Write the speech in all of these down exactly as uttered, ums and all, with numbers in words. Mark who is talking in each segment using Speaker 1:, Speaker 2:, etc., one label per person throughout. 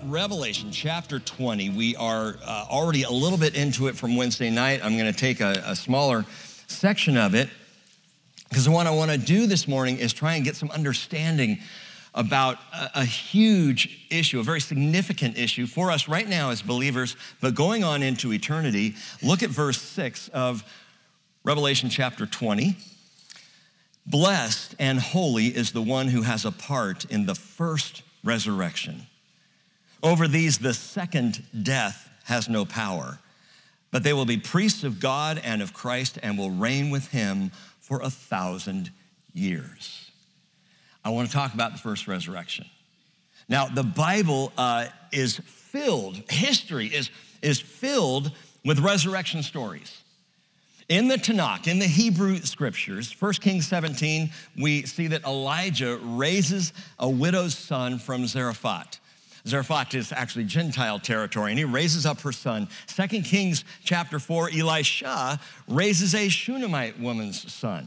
Speaker 1: Revelation chapter twenty. We are uh, already a little bit into it from Wednesday night. I'm going to take a, a smaller section of it because what I want to do this morning is try and get some understanding about a, a huge issue, a very significant issue for us right now as believers, but going on into eternity. Look at verse six of Revelation chapter twenty. Blessed and holy is the one who has a part in the first resurrection. Over these, the second death has no power, but they will be priests of God and of Christ and will reign with him for a thousand years. I want to talk about the first resurrection. Now, the Bible uh, is filled, history is, is filled with resurrection stories. In the Tanakh, in the Hebrew scriptures, First Kings seventeen, we see that Elijah raises a widow's son from Zarephath. Zarephath is actually Gentile territory, and he raises up her son. Second Kings chapter four, Elisha raises a Shunammite woman's son.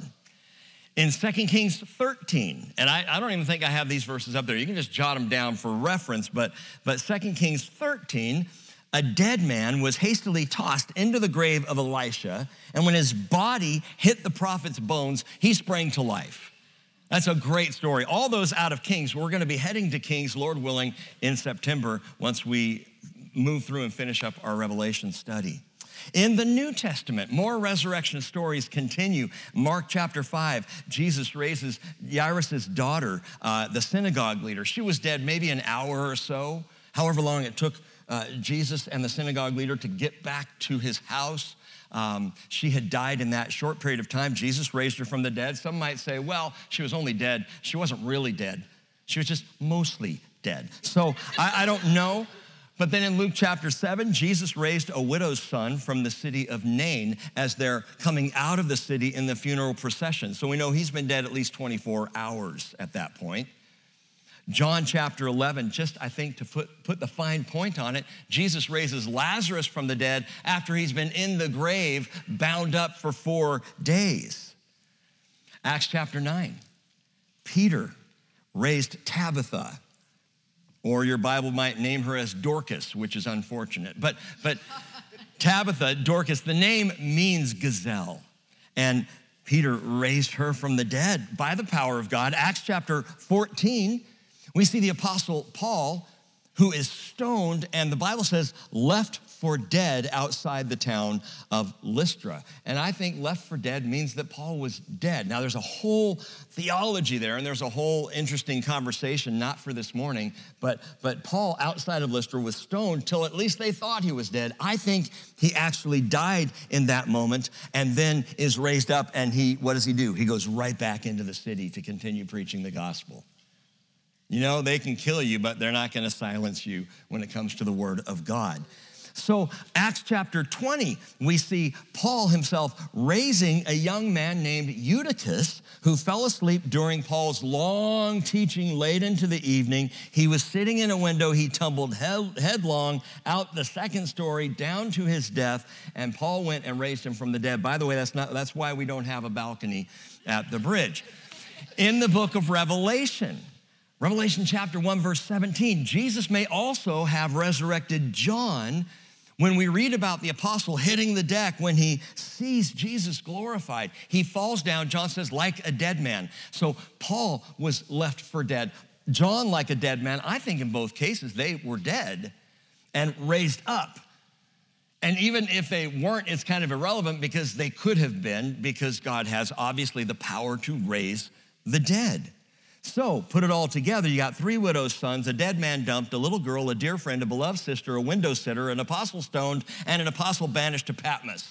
Speaker 1: In Second Kings thirteen, and I, I don't even think I have these verses up there. You can just jot them down for reference, but, but Second Kings thirteen, a dead man was hastily tossed into the grave of Elisha, and when his body hit the prophet's bones, he sprang to life. That's a great story. All those out of Kings. We're going to be heading to Kings, Lord willing, in September once we move through and finish up our Revelation study. In the New Testament, more resurrection stories continue. Mark chapter five, Jesus raises Jairus' daughter, uh, the synagogue leader. She was dead maybe an hour or so, however long it took uh, Jesus and the synagogue leader to get back to his house. Um, she had died in that short period of time. Jesus raised her from the dead. Some might say, well, she was only dead. She wasn't really dead. She was just mostly dead. So I, I don't know. But then in Luke chapter seven, Jesus raised a widow's son from the city of Nain as they're coming out of the city in the funeral procession. So we know he's been dead at least twenty-four hours at that point. John chapter eleven, just I think to put, put the fine point on it, Jesus raises Lazarus from the dead after he's been in the grave, bound up for four days. Acts chapter nine, Peter raised Tabitha, or your Bible might name her as Dorcas, which is unfortunate. But, but Tabitha, Dorcas, the name means gazelle. And Peter raised her from the dead by the power of God. Acts chapter fourteen, we see the apostle Paul, who is stoned, and the Bible says left for dead outside the town of Lystra. And I think left for dead means that Paul was dead. Now, there's a whole theology there, and there's a whole interesting conversation, not for this morning, but, but Paul outside of Lystra was stoned till at least they thought he was dead. I think he actually died in that moment and then is raised up, and he, what does he do? He goes right back into the city to continue preaching the gospel. You know, they can kill you, but they're not going to silence you when it comes to the word of God. So Acts chapter twenty, we see Paul himself raising a young man named Eutychus who fell asleep during Paul's long teaching late into the evening. He was sitting in a window. He tumbled head, headlong out the second story down to his death, and Paul went and raised him from the dead. By the way, that's not that's why we don't have a balcony at the bridge. In the book of Revelation, Revelation chapter one, verse seventeen, Jesus may also have resurrected John. When we read about the apostle hitting the deck when he sees Jesus glorified, he falls down, John says, like a dead man. So Paul was left for dead. John, like a dead man. I think in both cases they were dead and raised up. And even if they weren't, it's kind of irrelevant because they could have been, because God has obviously the power to raise the dead. So, put it all together, you got three widow's sons, a dead man dumped, a little girl, a dear friend, a beloved sister, a window sitter, an apostle stoned, and an apostle banished to Patmos.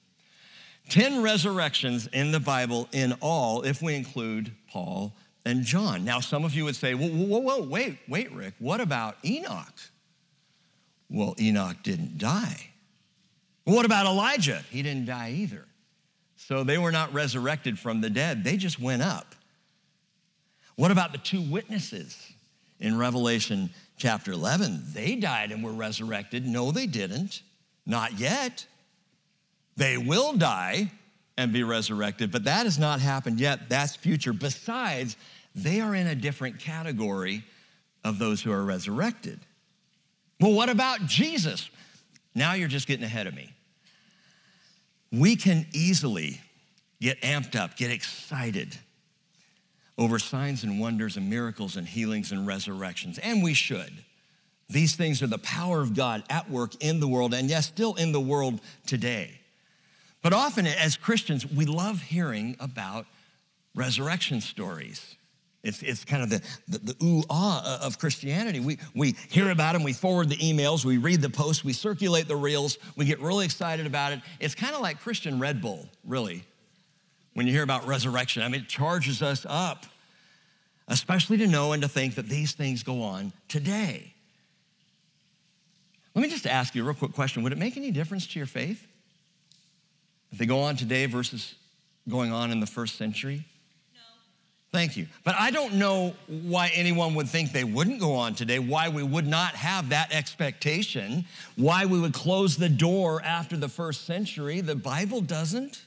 Speaker 1: Ten resurrections in the Bible in all, if we include Paul and John. Now, some of you would say, whoa, whoa, whoa, wait, wait, Rick, what about Enoch? Well, Enoch didn't die. What about Elijah? He didn't die either. So they were not resurrected from the dead. They just went up. What about the two witnesses in Revelation chapter eleven? They died and were resurrected. No, they didn't. Not yet. They will die and be resurrected, but that has not happened yet. That's future. Besides, they are in a different category of those who are resurrected. Well, what about Jesus? Now you're just getting ahead of me. We can easily get amped up, get excited over signs and wonders and miracles and healings and resurrections, and we should. These things are the power of God at work in the world, and yes, still in the world today. But often as Christians, we love hearing about resurrection stories. It's, it's kind of the, the, the ooh-ah of Christianity. We, we hear about them, we forward the emails, we read the posts, we circulate the reels, we get really excited about it. It's kind of like Christian Red Bull, really, when you hear about resurrection. I mean, it charges us up, especially to know and to think that these things go on today. Let me just ask you a real quick question. Would it make any difference to your faith if they go on today versus going on in the first century? Thank you. But I don't know why anyone would think they wouldn't go on today, why we would not have that expectation, why we would close the door after the first century. The Bible doesn't.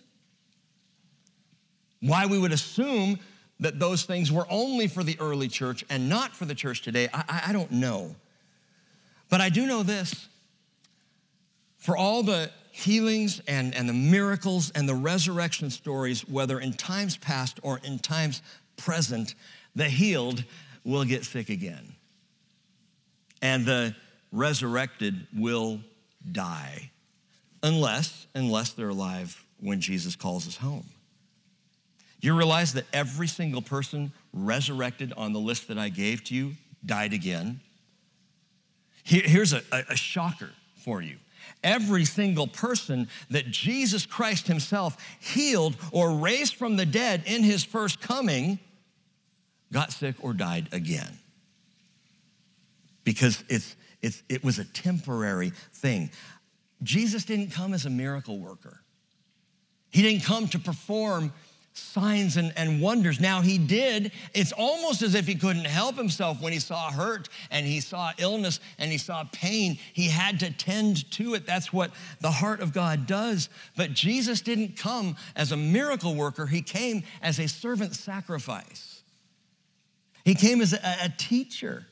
Speaker 1: Why we would assume that those things were only for the early church and not for the church today, I, I don't know. But I do know this. For all the healings and, and the miracles and the resurrection stories, whether in times past or in times present, the healed will get sick again. And the resurrected will die. Unless, unless they're alive when Jesus calls us home. You realize that every single person resurrected on the list that I gave to you died again? Here, here's a, a, a shocker for you. Every single person that Jesus Christ himself healed or raised from the dead in his first coming got sick or died again. Because it's, it's, it was a temporary thing. Jesus didn't come as a miracle worker. He didn't come to perform signs and, and wonders. Now he did. It's almost as if he couldn't help himself when he saw hurt and he saw illness and he saw pain. He had to tend to it. That's what the heart of God does. But Jesus didn't come as a miracle worker. He came as a servant sacrifice. He came as a, a teacher.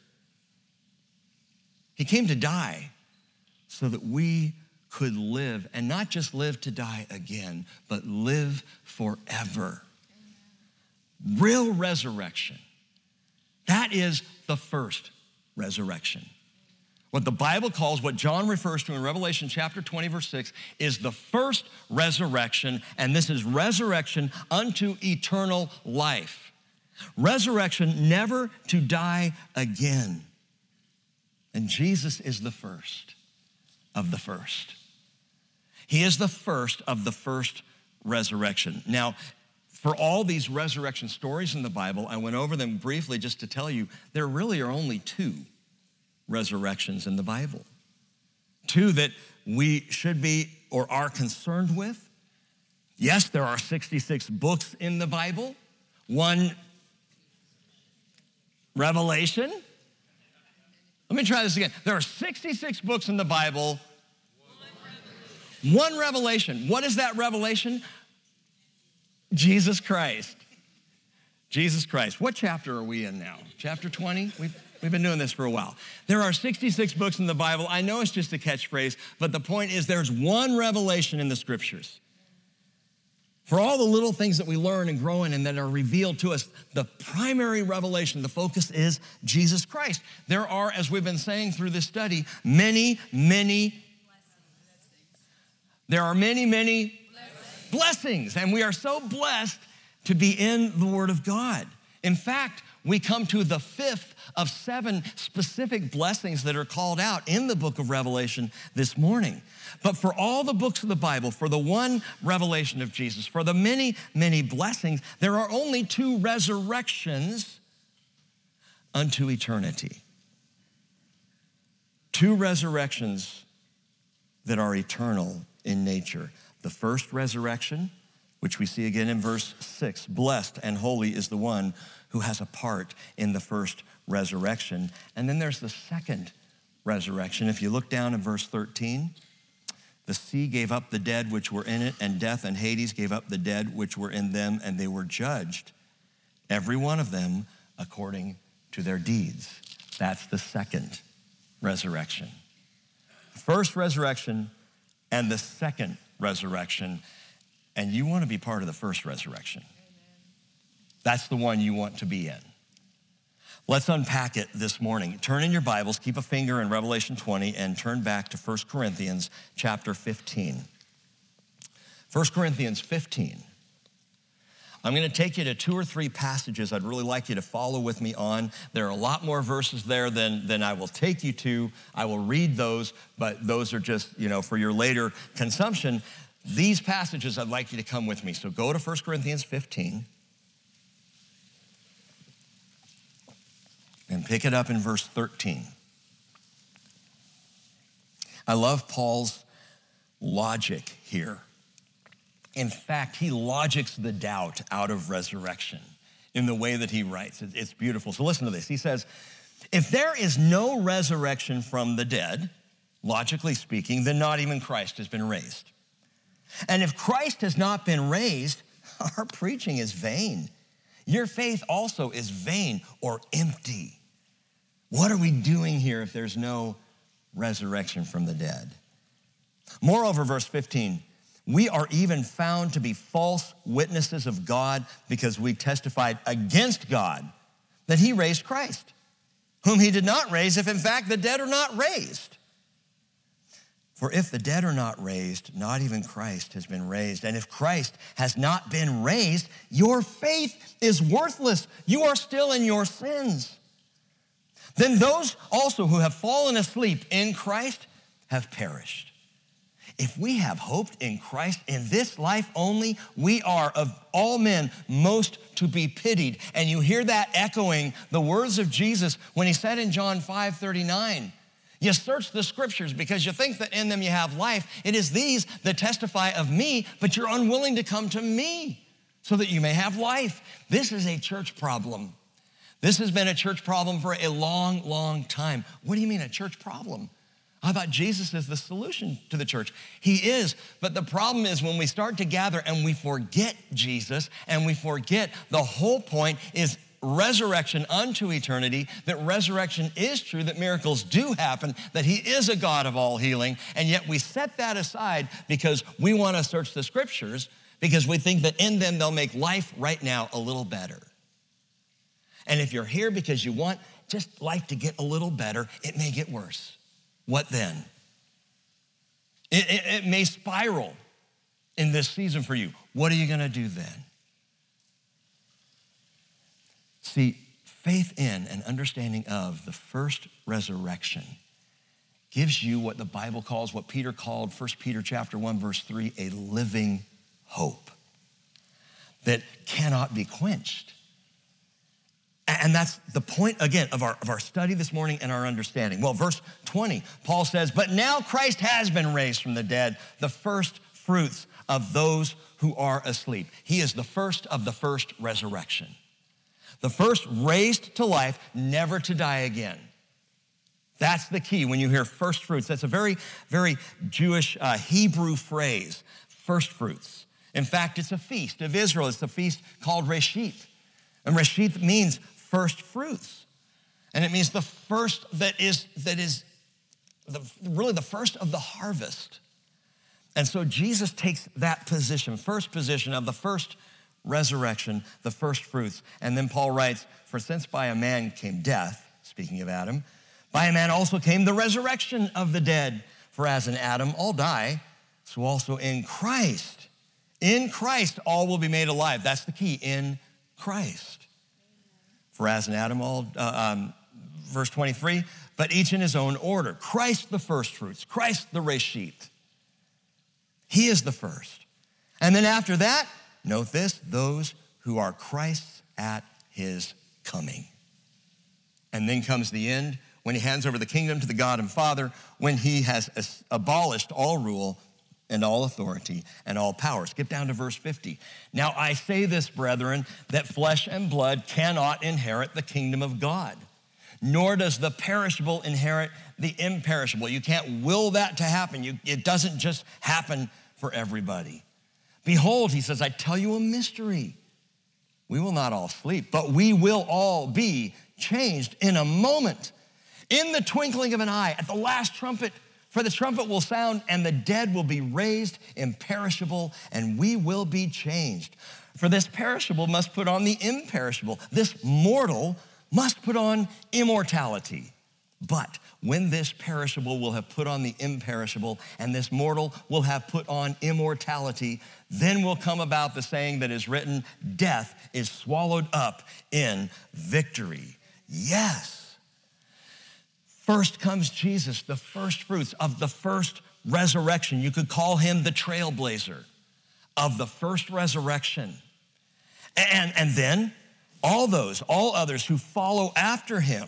Speaker 1: He came to die so that we could live, and not just live to die again, but live forever. Real resurrection. That is the first resurrection. What the Bible calls, what John refers to in Revelation chapter twenty, verse six, is the first resurrection, and this is resurrection unto eternal life. Resurrection, never to die again. And Jesus is the first of the first. He is the first of the first resurrection. Now, for all these resurrection stories in the Bible, I went over them briefly just to tell you, there really are only two resurrections in the Bible. Two that we should be or are concerned with. Yes, there are sixty-six books in the Bible. One, Revelation. Let me try this again. There are sixty-six books in the Bible. One revelation. What is that revelation? Jesus Christ. Jesus Christ. What chapter are we in now? Chapter twenty? We've, we've been doing this for a while. There are sixty-six books in the Bible. I know it's just a catchphrase, but the point is there's one revelation in the scriptures. For all the little things that we learn and grow in and that are revealed to us, the primary revelation, the focus is Jesus Christ. There are, as we've been saying through this study, many, many There are many, many blessings. blessings, and we are so blessed to be in the Word of God. In fact, we come to the fifth of seven specific blessings that are called out in the book of Revelation this morning. But for all the books of the Bible, for the one revelation of Jesus, for the many, many blessings, there are only two resurrections unto eternity. Two resurrections that are eternal in nature. The first resurrection, which we see again in verse six, blessed and holy is the one who has a part in the first resurrection. And then there's the second resurrection. If you look down in verse thirteen, the sea gave up the dead which were in it, and death and Hades gave up the dead which were in them, and they were judged, every one of them according to their deeds. That's the second resurrection. first resurrection and the second resurrection. And you want to be part of the first resurrection. That's the one you want to be in. Let's unpack it this morning. Turn in your Bibles, keep a finger in Revelation twenty, and turn back to First Corinthians chapter fifteen. First Corinthians fifteen. I'm going to take you to two or three passages I'd really like you to follow with me on. There are a lot more verses there than, than I will take you to. I will read those, but those are just, you know, for your later consumption. These passages, I'd like you to come with me. So go to First Corinthians fifteen and pick it up in verse thirteen. I love Paul's logic here. In fact, he logics the doubt out of resurrection in the way that he writes. It's beautiful. So listen to this. He says, if there is no resurrection from the dead, logically speaking, then not even Christ has been raised. And if Christ has not been raised, our preaching is vain. Your faith also is vain or empty. What are we doing here if there's no resurrection from the dead? Moreover, verse fifteen, we are even found to be false witnesses of God because we testified against God that he raised Christ, whom he did not raise, if in fact the dead are not raised. For if the dead are not raised, not even Christ has been raised. And if Christ has not been raised, your faith is worthless. You are still in your sins. Then those also who have fallen asleep in Christ have perished. If we have hoped in Christ in this life only, we are of all men most to be pitied. And you hear that echoing the words of Jesus when he said in John five thirty-nine, you search the scriptures because you think that in them you have life. It is these that testify of me, but you're unwilling to come to me so that you may have life. This is a church problem. This has been a church problem for a long, long time. What do you mean a church problem? I thought Jesus is the solution to the church. He is, but the problem is when we start to gather and we forget Jesus and we forget the whole point is resurrection unto eternity, that resurrection is true, that miracles do happen, that he is a God of all healing, and yet we set that aside because we want to search the scriptures because we think that in them they'll make life right now a little better. And if you're here because you want just life to get a little better, it may get worse. What then? It, it, it may spiral in this season for you. What are you going to do then? See, faith in and understanding of the first resurrection gives you what the Bible calls, what Peter called, First Peter chapter one, verse three, a living hope that cannot be quenched. And that's the point, again, of our, of our study this morning and our understanding. Well, verse twenty, Paul says, but now Christ has been raised from the dead, the first fruits of those who are asleep. He is the first of the first resurrection. The first raised to life, never to die again. That's the key when you hear first fruits. That's a very, very Jewish uh, Hebrew phrase, first fruits. In fact, it's a feast of Israel. It's a feast called Reshith. And Reshith means first fruits. And it means the first that is, that is the, really the first of the harvest. And so Jesus takes that position, first position of the first resurrection, the first fruits. And then Paul writes, for since by a man came death, speaking of Adam, by a man also came the resurrection of the dead. For as in Adam all die, so also in Christ. In Christ all will be made alive. That's the key, in Christ. For as in Adam, all, uh, um, verse twenty-three, but each in his own order. Christ the first fruits, Christ the Reshith. He is the first. And then after that, note this, those who are Christ's at his coming. And then comes the end when he hands over the kingdom to the God and Father, when he has abolished all rule and all authority and all power. Skip down to verse fifty. Now I say this, brethren, that flesh and blood cannot inherit the kingdom of God, nor does the perishable inherit the imperishable. You can't will that to happen. You, it doesn't just happen for everybody. Behold, he says, I tell you a mystery. We will not all sleep, but we will all be changed in a moment, in the twinkling of an eye, at the last trumpet. For the trumpet will sound, and the dead will be raised imperishable, and we will be changed. For this perishable must put on the imperishable. This mortal must put on immortality. But when this perishable will have put on the imperishable, and this mortal will have put on immortality, then will come about the saying that is written, death is swallowed up in victory. Yes. First comes Jesus, the first fruits of the first resurrection. You could call him the trailblazer of the first resurrection. And, and then all those, all others who follow after him,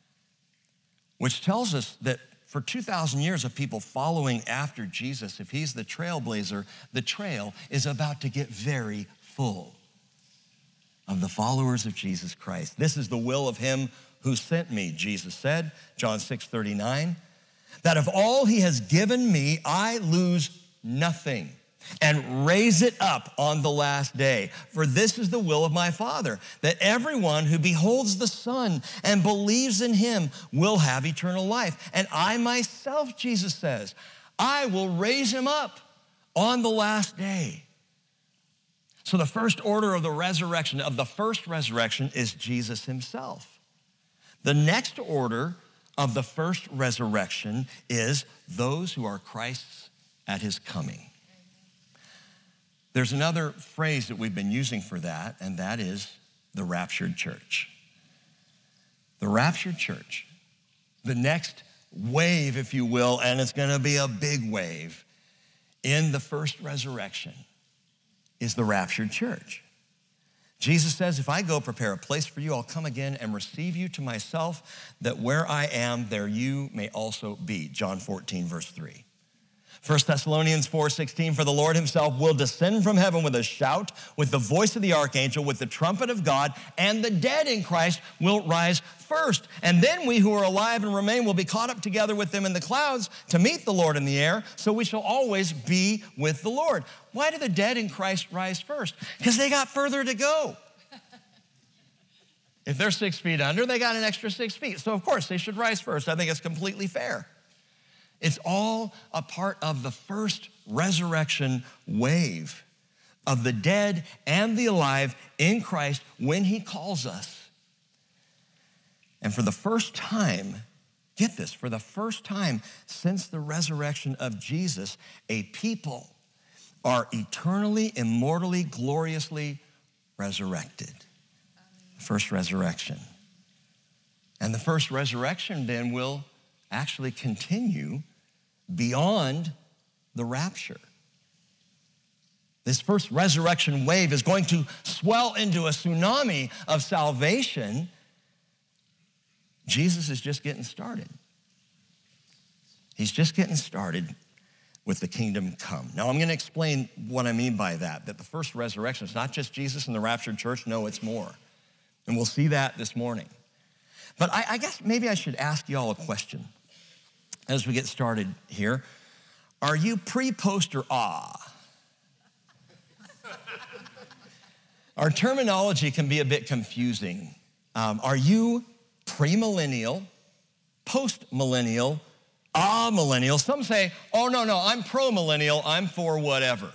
Speaker 1: which tells us that for two thousand years of people following after Jesus, if he's the trailblazer, the trail is about to get very full of the followers of Jesus Christ. This is the will of him who sent me, Jesus said, John six thirty-nine, that of all he has given me, I lose nothing and raise it up on the last day. For this is the will of my Father, that everyone who beholds the Son and believes in him will have eternal life. And I myself, Jesus says, I will raise him up on the last day. So the first order of the resurrection, of the first resurrection, is Jesus himself. The next order of the first resurrection is those who are Christ's at his coming. There's another phrase that we've been using for that, and that is the raptured church. The raptured church, the next wave, if you will, and it's gonna be a big wave in the first resurrection, is the raptured church. Jesus says, if I go prepare a place for you, I'll come again and receive you to myself, that where I am, there you may also be. John fourteen, verse three. First Thessalonians four sixteen, for the Lord himself will descend from heaven with a shout, with the voice of the archangel, with the trumpet of God, and the dead in Christ will rise first. And then we who are alive and remain will be caught up together with them in the clouds to meet the Lord in the air, so we shall always be with the Lord. Why do the dead in Christ rise first? Because they got further to go. If they're six feet under, they got an extra six feet. So of course they should rise first. I think it's completely fair. It's all a part of the first resurrection wave of the dead and the alive in Christ when he calls us. And for the first time, get this, for the first time since the resurrection of Jesus, a people are eternally, immortally, gloriously resurrected. First resurrection. And the first resurrection then will actually continue beyond the rapture. This first resurrection wave is going to swell into a tsunami of salvation. Jesus is just getting started. He's just getting started with the kingdom come. Now, I'm going to explain what I mean by that, that the first resurrection is not just Jesus and the raptured church. No, it's more. And we'll see that this morning. But I, I guess maybe I should ask you all a question as we get started here. Are you pre, post, or ah? Our terminology can be a bit confusing. Um, are you premillennial, post-millennial, ah-millennial? Some say, oh, no, no, I'm pro-millennial, I'm for whatever.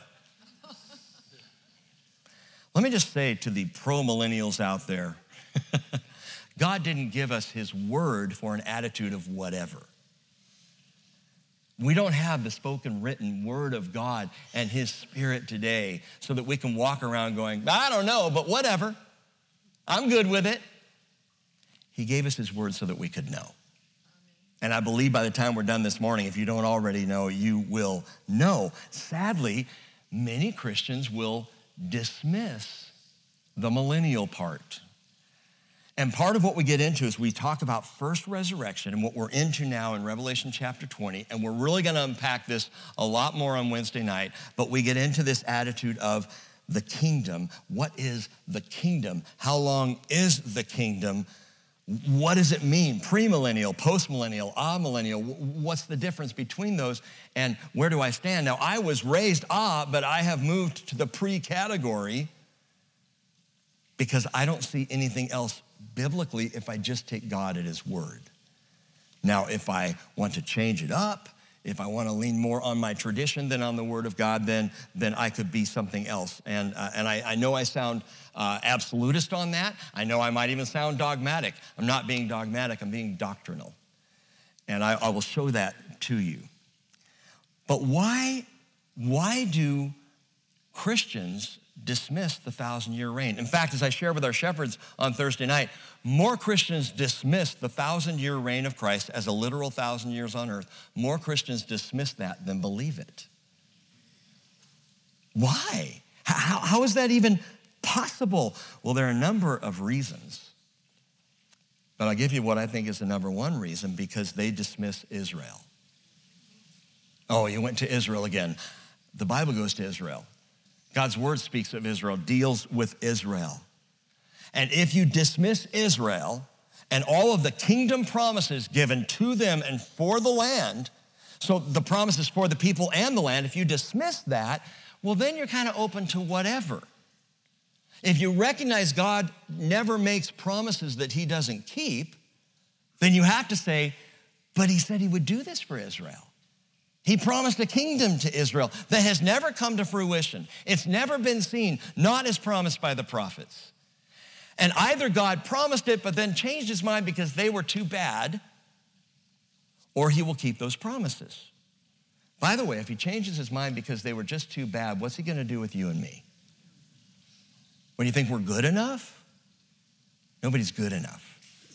Speaker 1: Let me just say to the pro-millennials out there, God didn't give us his word for an attitude of whatever. We don't have the spoken written word of God and his spirit today so that we can walk around going, I don't know, but whatever. I'm good with it. He gave us his word so that we could know. And I believe by the time we're done this morning, if you don't already know, you will know. Sadly, many Christians will dismiss the millennial part. And part of what we get into is we talk about first resurrection and what we're into now in Revelation chapter twenty, and we're really gonna unpack this a lot more on Wednesday night, but we get into this attitude of the kingdom. What is the kingdom? How long is the kingdom? What does it mean? Premillennial, postmillennial, amillennial, what's the difference between those and where do I stand? Now, I was raised ah, but I have moved to the pre-category because I don't see anything else biblically if I just take God at his word. Now, if I want to change it up, If I want to lean more on my tradition than on the Word of God, then, then I could be something else. And, uh, and I, I know I sound uh, absolutist on that. I know I might even sound dogmatic. I'm not being dogmatic, I'm being doctrinal. And I, I will show that to you. But why, why do Christians dismiss the thousand-year reign? In fact, as I shared with our shepherds on Thursday night, more Christians dismiss the thousand-year reign of Christ as a literal thousand years on earth. More Christians dismiss that than believe it. Why? How, how is that even possible? Well, there are a number of reasons. But I'll give you what I think is the number one reason, because they dismiss Israel. Oh, you went to Israel again. The Bible goes to Israel. God's word speaks of Israel, deals with Israel. And if you dismiss Israel and all of the kingdom promises given to them and for the land, so the promises for the people and the land, if you dismiss that, well, then you're kind of open to whatever. If you recognize God never makes promises that he doesn't keep, then you have to say, but he said he would do this for Israel. He promised a kingdom to Israel that has never come to fruition. It's never been seen, not as promised by the prophets. And either God promised it but then changed his mind because they were too bad, or he will keep those promises. By the way, if he changes his mind because they were just too bad, what's he going to do with you and me? When you think we're good enough? Nobody's good enough.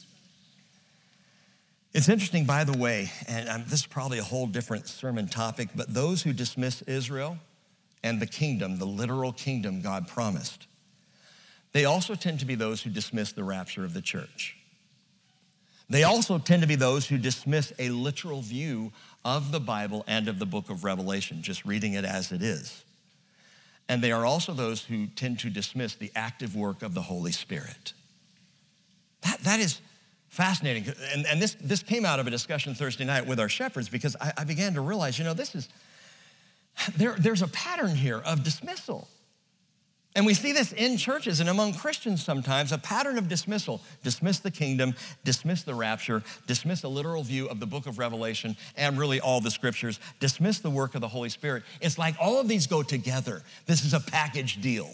Speaker 1: It's interesting, by the way, and um, this is probably a whole different sermon topic, but those who dismiss Israel and the kingdom, the literal kingdom God promised, they also tend to be those who dismiss the rapture of the church. They also tend to be those who dismiss a literal view of the Bible and of the book of Revelation, just reading it as it is. And they are also those who tend to dismiss the active work of the Holy Spirit. That, that is fascinating. And, and this, this came out of a discussion Thursday night with our shepherds, because I, I began to realize, you know, this is, there, there's a pattern here of dismissal. And we see this in churches and among Christians sometimes, a pattern of dismissal. Dismiss the kingdom, dismiss the rapture, dismiss a literal view of the book of Revelation and really all the scriptures, dismiss the work of the Holy Spirit. It's like all of these go together. This is a package deal.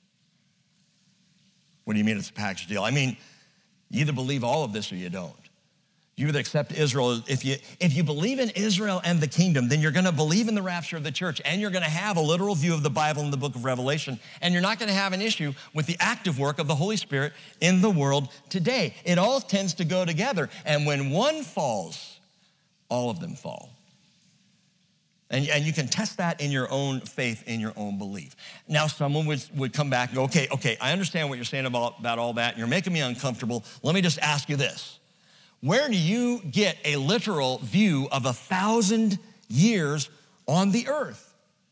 Speaker 1: What do you mean it's a package deal? I mean, you either believe all of this or you don't. You either accept Israel. If you, if you believe in Israel and the kingdom, then you're going to believe in the rapture of the church, and you're going to have a literal view of the Bible and the book of Revelation, and you're not going to have an issue with the active work of the Holy Spirit in the world today. It all tends to go together, and when one falls, all of them fall. And, and you can test that in your own faith, in your own belief. Now, someone would, would come back and go, okay, okay, I understand what you're saying about, about all that, and you're making me uncomfortable. Let me just ask you this. Where do you get a literal view of a thousand years on the earth?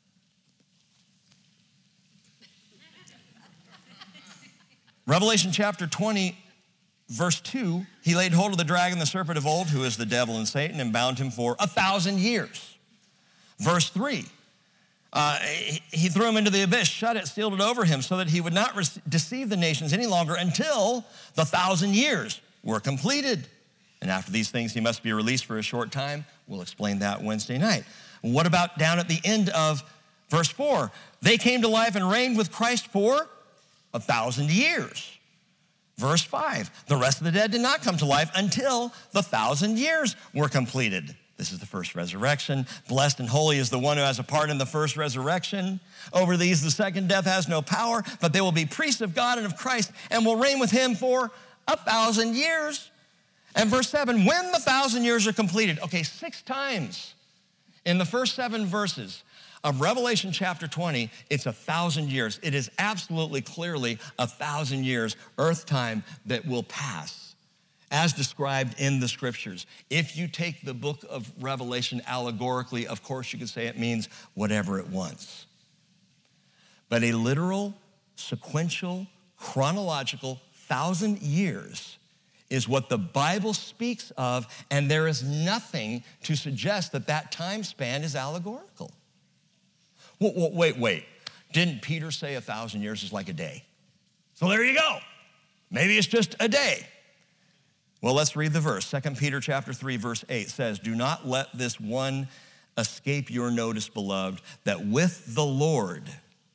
Speaker 1: Revelation chapter twenty, verse two, he laid hold of the dragon, the serpent of old, who is the devil and Satan, and bound him for a thousand years. Verse three, uh, he threw him into the abyss, shut it, sealed it over him, so that he would not re- deceive the nations any longer until the thousand years were completed. And after these things, he must be released for a short time. We'll explain that Wednesday night. What about down at the end of verse four? They came to life and reigned with Christ for a thousand years. Verse five, the rest of the dead did not come to life until the thousand years were completed. This is the first resurrection. Blessed and holy is the one who has a part in the first resurrection. Over these, the second death has no power, but they will be priests of God and of Christ and will reign with him for a thousand years. And verse seven, when the thousand years are completed, okay, six times in the first seven verses of Revelation chapter twenty, it's a thousand years. It is absolutely clearly a thousand years, earth time, that will pass, as described in the scriptures. If you take the book of Revelation allegorically, of course you could say it means whatever it wants. But a literal, sequential, chronological thousand years is what the Bible speaks of, and there is nothing to suggest that that time span is allegorical. Wait, wait, wait. Didn't Peter say a thousand years is like a day? So there you go. Maybe it's just a day. Well, let's read the verse. Second Peter chapter three, verse eight says, do not let this one escape your notice, beloved, that with the Lord,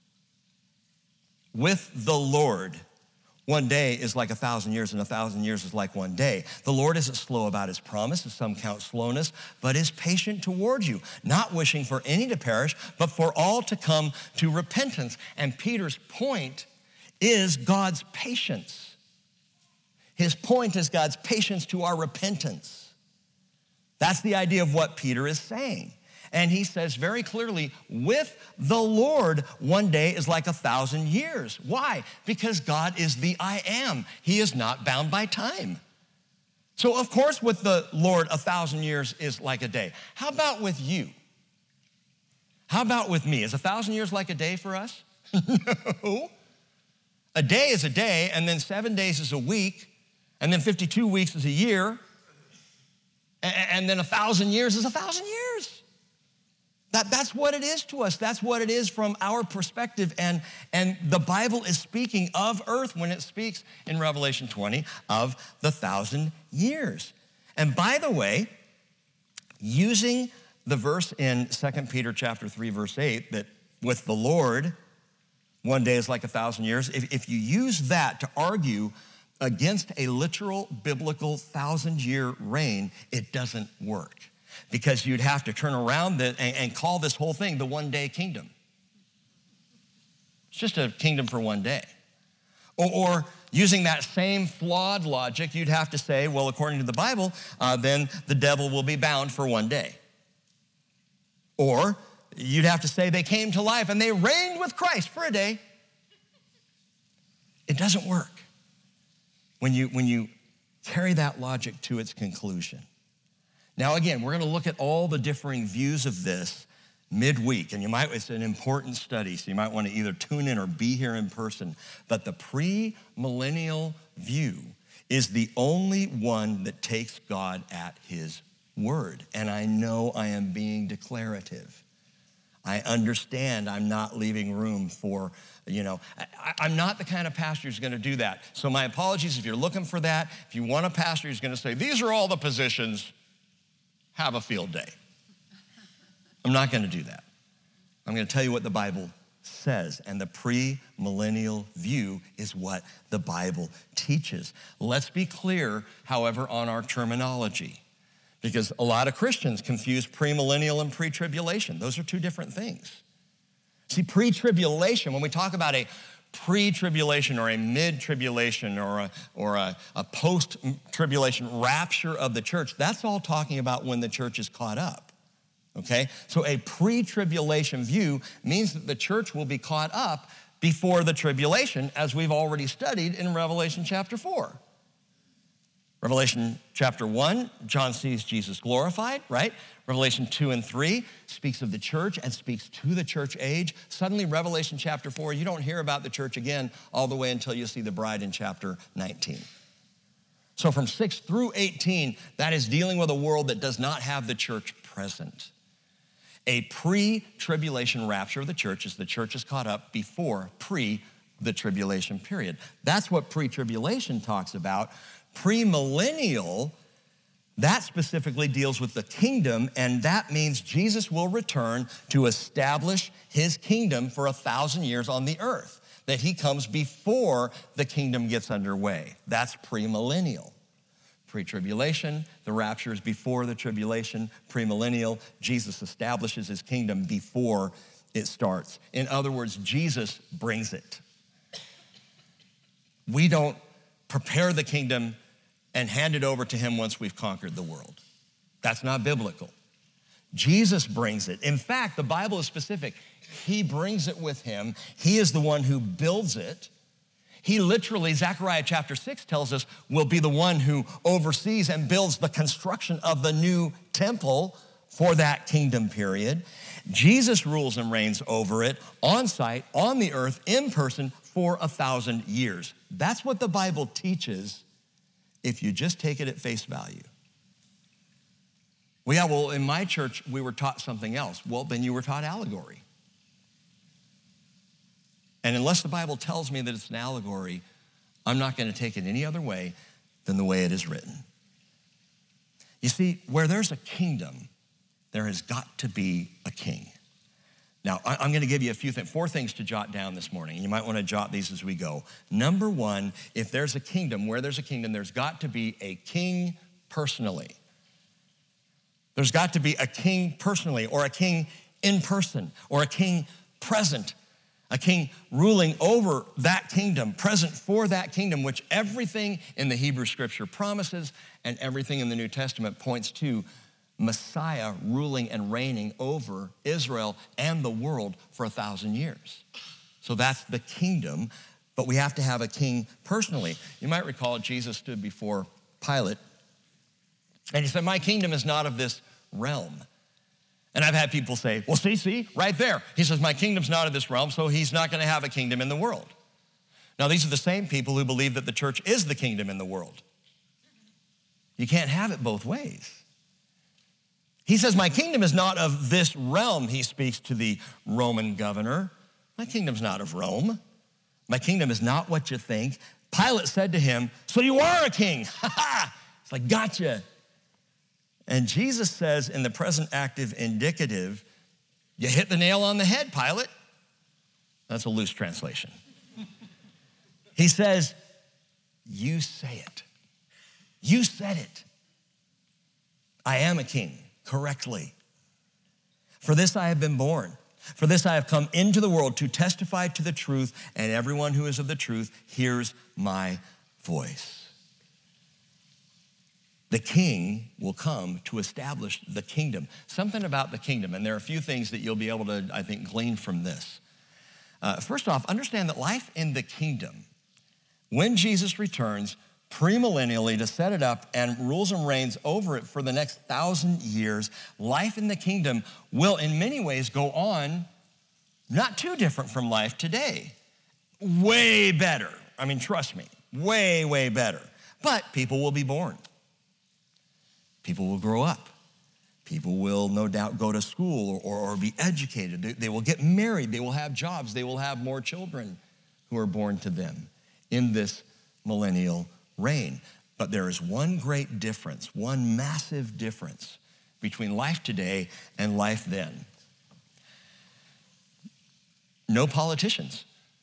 Speaker 1: with the Lord, one day is like a thousand years, and a thousand years is like one day. The Lord isn't slow about his promise, as some count slowness, but is patient towards you, not wishing for any to perish, but for all to come to repentance. And Peter's point is God's patience. His point is God's patience to our repentance. That's the idea of what Peter is saying. And he says very clearly, with the Lord, one day is like a thousand years. Why? Because God is the I am. He is not bound by time. So of course with the Lord, a thousand years is like a day. How about with you? How about with me? Is a thousand years like a day for us? No. A day is a day, and then seven days is a week, and then fifty-two weeks is a year, and then a thousand years is a thousand years. That, that's what it is to us. That's what it is from our perspective. And, and the Bible is speaking of earth when it speaks in Revelation twenty of the thousand years. And by the way, using the verse in Second Peter chapter three, verse eight, that with the Lord, one day is like a thousand years. If, if you use that to argue against a literal biblical thousand-year reign, it doesn't work. Because you'd have to turn around the, and, and call this whole thing the one-day kingdom. It's just a kingdom for one day. Or, or using that same flawed logic, you'd have to say, well, according to the Bible, uh, then the devil will be bound for one day. Or you'd have to say they came to life and they reigned with Christ for a day. It doesn't work when you, when you carry that logic to its conclusion. Now, again, we're going to look at all the differing views of this midweek, and you might, it's an important study, so you might want to either tune in or be here in person. But the pre-millennial view is the only one that takes God at his word. And I know I am being declarative. I understand I'm not leaving room for, you know, I, I'm not the kind of pastor who's going to do that. So my apologies if you're looking for that. If you want a pastor who's going to say, these are all the positions, have a field day. I'm not going to do that. I'm going to tell you what the Bible says, and the pre-millennial view is what the Bible teaches. Let's be clear, however, on our terminology, because a lot of Christians confuse premillennial and pre-tribulation. Those are two different things. See, pre-tribulation, when we talk about a pre-tribulation or a mid-tribulation or a, or a, a post-tribulation rapture of the church, that's all talking about when the church is caught up, okay? So a pre-tribulation view means that the church will be caught up before the tribulation, as we've already studied in Revelation chapter four. Revelation chapter one, John sees Jesus glorified, right? Revelation two and three speaks of the church and speaks to the church age. Suddenly, Revelation chapter four, you don't hear about the church again all the way until you see the bride in chapter nineteen. So from six through eighteen, that is dealing with a world that does not have the church present. A pre-tribulation rapture of the church is the church is caught up before pre the tribulation period. That's what pre-tribulation talks about. Premillennial, that specifically deals with the kingdom, and that means Jesus will return to establish his kingdom for a thousand years on the earth, that he comes before the kingdom gets underway. That's premillennial. Pre-tribulation, the rapture is before the tribulation. Premillennial, Jesus establishes his kingdom before it starts. In other words, Jesus brings it. We don't prepare the kingdom and hand it over to him once we've conquered the world. That's not biblical. Jesus brings it. In fact, the Bible is specific. He brings it with him. He is the one who builds it. He literally, Zechariah chapter six tells us, will be the one who oversees and builds the construction of the new temple for that kingdom period. Jesus rules and reigns over it on site, on the earth, in person for a thousand years. That's what the Bible teaches if you just take it at face value. Well, yeah, well, in my church, we were taught something else. Well, then you were taught allegory. And unless the Bible tells me that it's an allegory, I'm not going to take it any other way than the way it is written. You see, where there's a kingdom, there has got to be a king. Now, I'm going to give you a few things, four things to jot down this morning. You might want to jot these as we go. Number one, if there's a kingdom, where there's a kingdom, there's got to be a king personally. There's got to be a king personally, or a king in person, or a king present, a king ruling over that kingdom, present for that kingdom, which everything in the Hebrew scripture promises and everything in the New Testament points to Messiah ruling and reigning over Israel and the world for a thousand years. So that's the kingdom, but we have to have a king personally. You might recall Jesus stood before Pilate, and he said, my kingdom is not of this realm. And I've had people say, well, see, see, right there. He says, my kingdom's not of this realm, so he's not going to have a kingdom in the world. Now, these are the same people who believe that the church is the kingdom in the world. You can't have it both ways. He says, my kingdom is not of this realm, he speaks to the Roman governor. My kingdom's not of Rome. My kingdom is not what you think. Pilate said to him, so you are a king. Ha ha! It's like, gotcha. And Jesus says in the present active indicative, you hit the nail on the head, Pilate. That's a loose translation. He says, you say it. You said it. I am a king. Correctly. For this I have been born. For this I have come into the world to testify to the truth, and everyone who is of the truth hears my voice. The king will come to establish the kingdom. Something about the kingdom, and there are a few things that you'll be able to, I think, glean from this. Uh, first off, understand that life in the kingdom, when Jesus returns, premillennially to set it up and rules and reigns over it for the next thousand years, life in the kingdom will in many ways go on not too different from life today. Way better. I mean, trust me, way, way better. But people will be born. People will grow up. People will no doubt go to school or, or, or be educated. They, they will get married. They will have jobs. They will have more children who are born to them in this millennial reign. But there is one great difference, one massive difference between life today and life then. No politicians.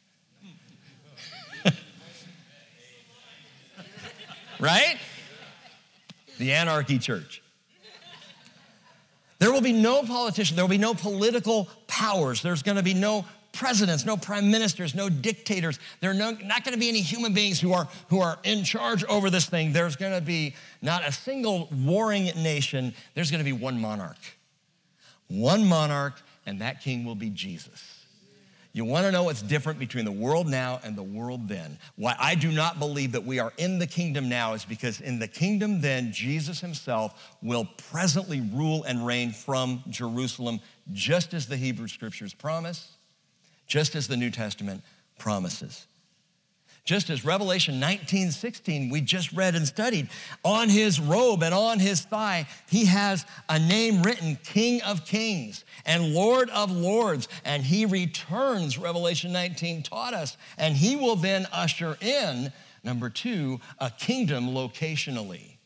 Speaker 1: Right? The anarchy church. There will be no politician. There will be no political powers. There's going to be no presidents, no prime ministers, no dictators. There are no, not going to be any human beings who are, who are in charge over this thing. There's going to be not a single warring nation. There's going to be one monarch. One monarch, and that king will be Jesus. You want to know what's different between the world now and the world then? Why I do not believe that we are in the kingdom now is because in the kingdom then, Jesus himself will presently rule and reign from Jerusalem, just as the Hebrew scriptures promise, just as the New Testament promises. Just as Revelation nineteen sixteen, we just read and studied, on his robe and on his thigh, he has a name written, King of Kings and Lord of Lords. And he returns, Revelation nineteen taught us, and he will then usher in, number two, a kingdom locationally.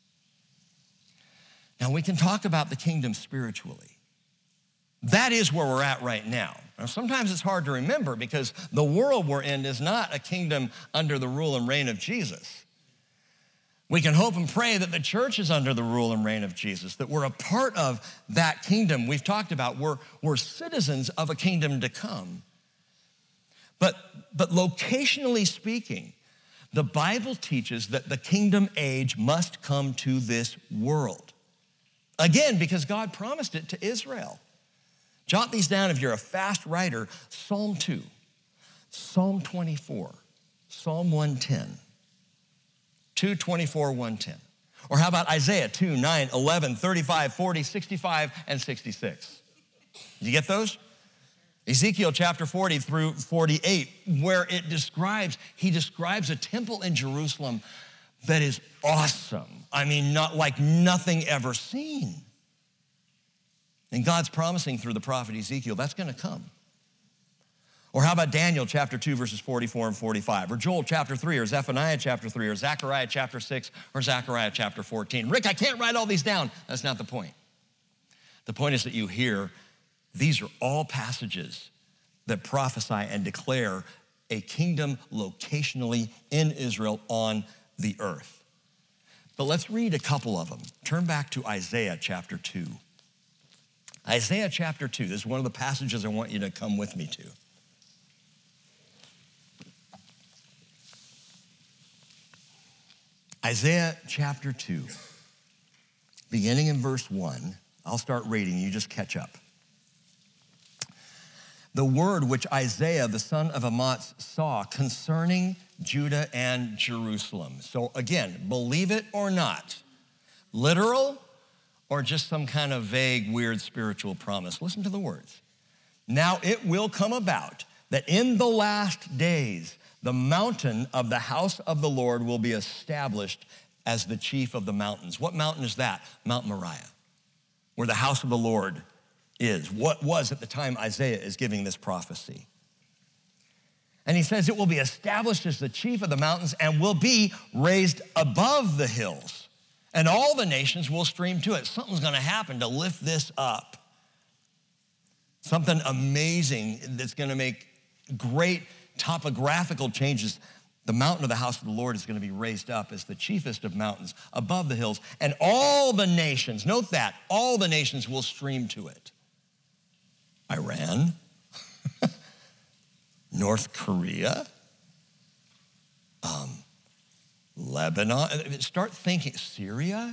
Speaker 1: Now we can talk about the kingdom spiritually. That is where we're at right now. Now, sometimes it's hard to remember because the world we're in is not a kingdom under the rule and reign of Jesus. We can hope and pray that the church is under the rule and reign of Jesus, that we're a part of that kingdom. We've talked about we're, we're citizens of a kingdom to come. But, but locationally speaking, the Bible teaches that the kingdom age must come to this world. Again, because God promised it to Israel. Jot these down if you're a fast writer. Psalm two, Psalm twenty-four, Psalm one ten, two twenty-four, one ten. Or how about Isaiah two, nine, eleven, thirty-five, forty, sixty-five, and sixty-six? Did you get those? Ezekiel chapter forty through forty-eight, where it describes, he describes a temple in Jerusalem that is awesome. I mean, not like nothing ever seen. And God's promising through the prophet Ezekiel, that's going to come. Or how about Daniel chapter two, verses forty-four and forty-five? Or Joel chapter three, or Zephaniah chapter three, or Zechariah chapter six, or Zechariah chapter fourteen. Rick, I can't write all these down. That's not the point. The point is that you hear these are all passages that prophesy and declare a kingdom locationally in Israel on the earth. But let's read a couple of them. Turn back to Isaiah chapter two. Isaiah chapter two, this is one of the passages I want you to come with me to. Isaiah chapter two, beginning in verse one. I'll start reading, you just catch up. The word which Isaiah, the son of Amoz, saw concerning Judah and Jerusalem. So again, believe it or not, literal or just some kind of vague, weird spiritual promise. Listen to the words. Now it will come about that in the last days, the mountain of the house of the Lord will be established as the chief of the mountains. What mountain is that? Mount Moriah, where the house of the Lord is. What was at the time Isaiah is giving this prophecy. And he says it will be established as the chief of the mountains and will be raised above the hills. And all the nations will stream to it. Something's gonna happen to lift this up. Something amazing that's gonna make great topographical changes. The mountain of the house of the Lord is gonna be raised up as the chiefest of mountains above the hills. And all the nations, note that, all the nations will stream to it. Iran, North Korea, um, Lebanon. Start thinking, Syria?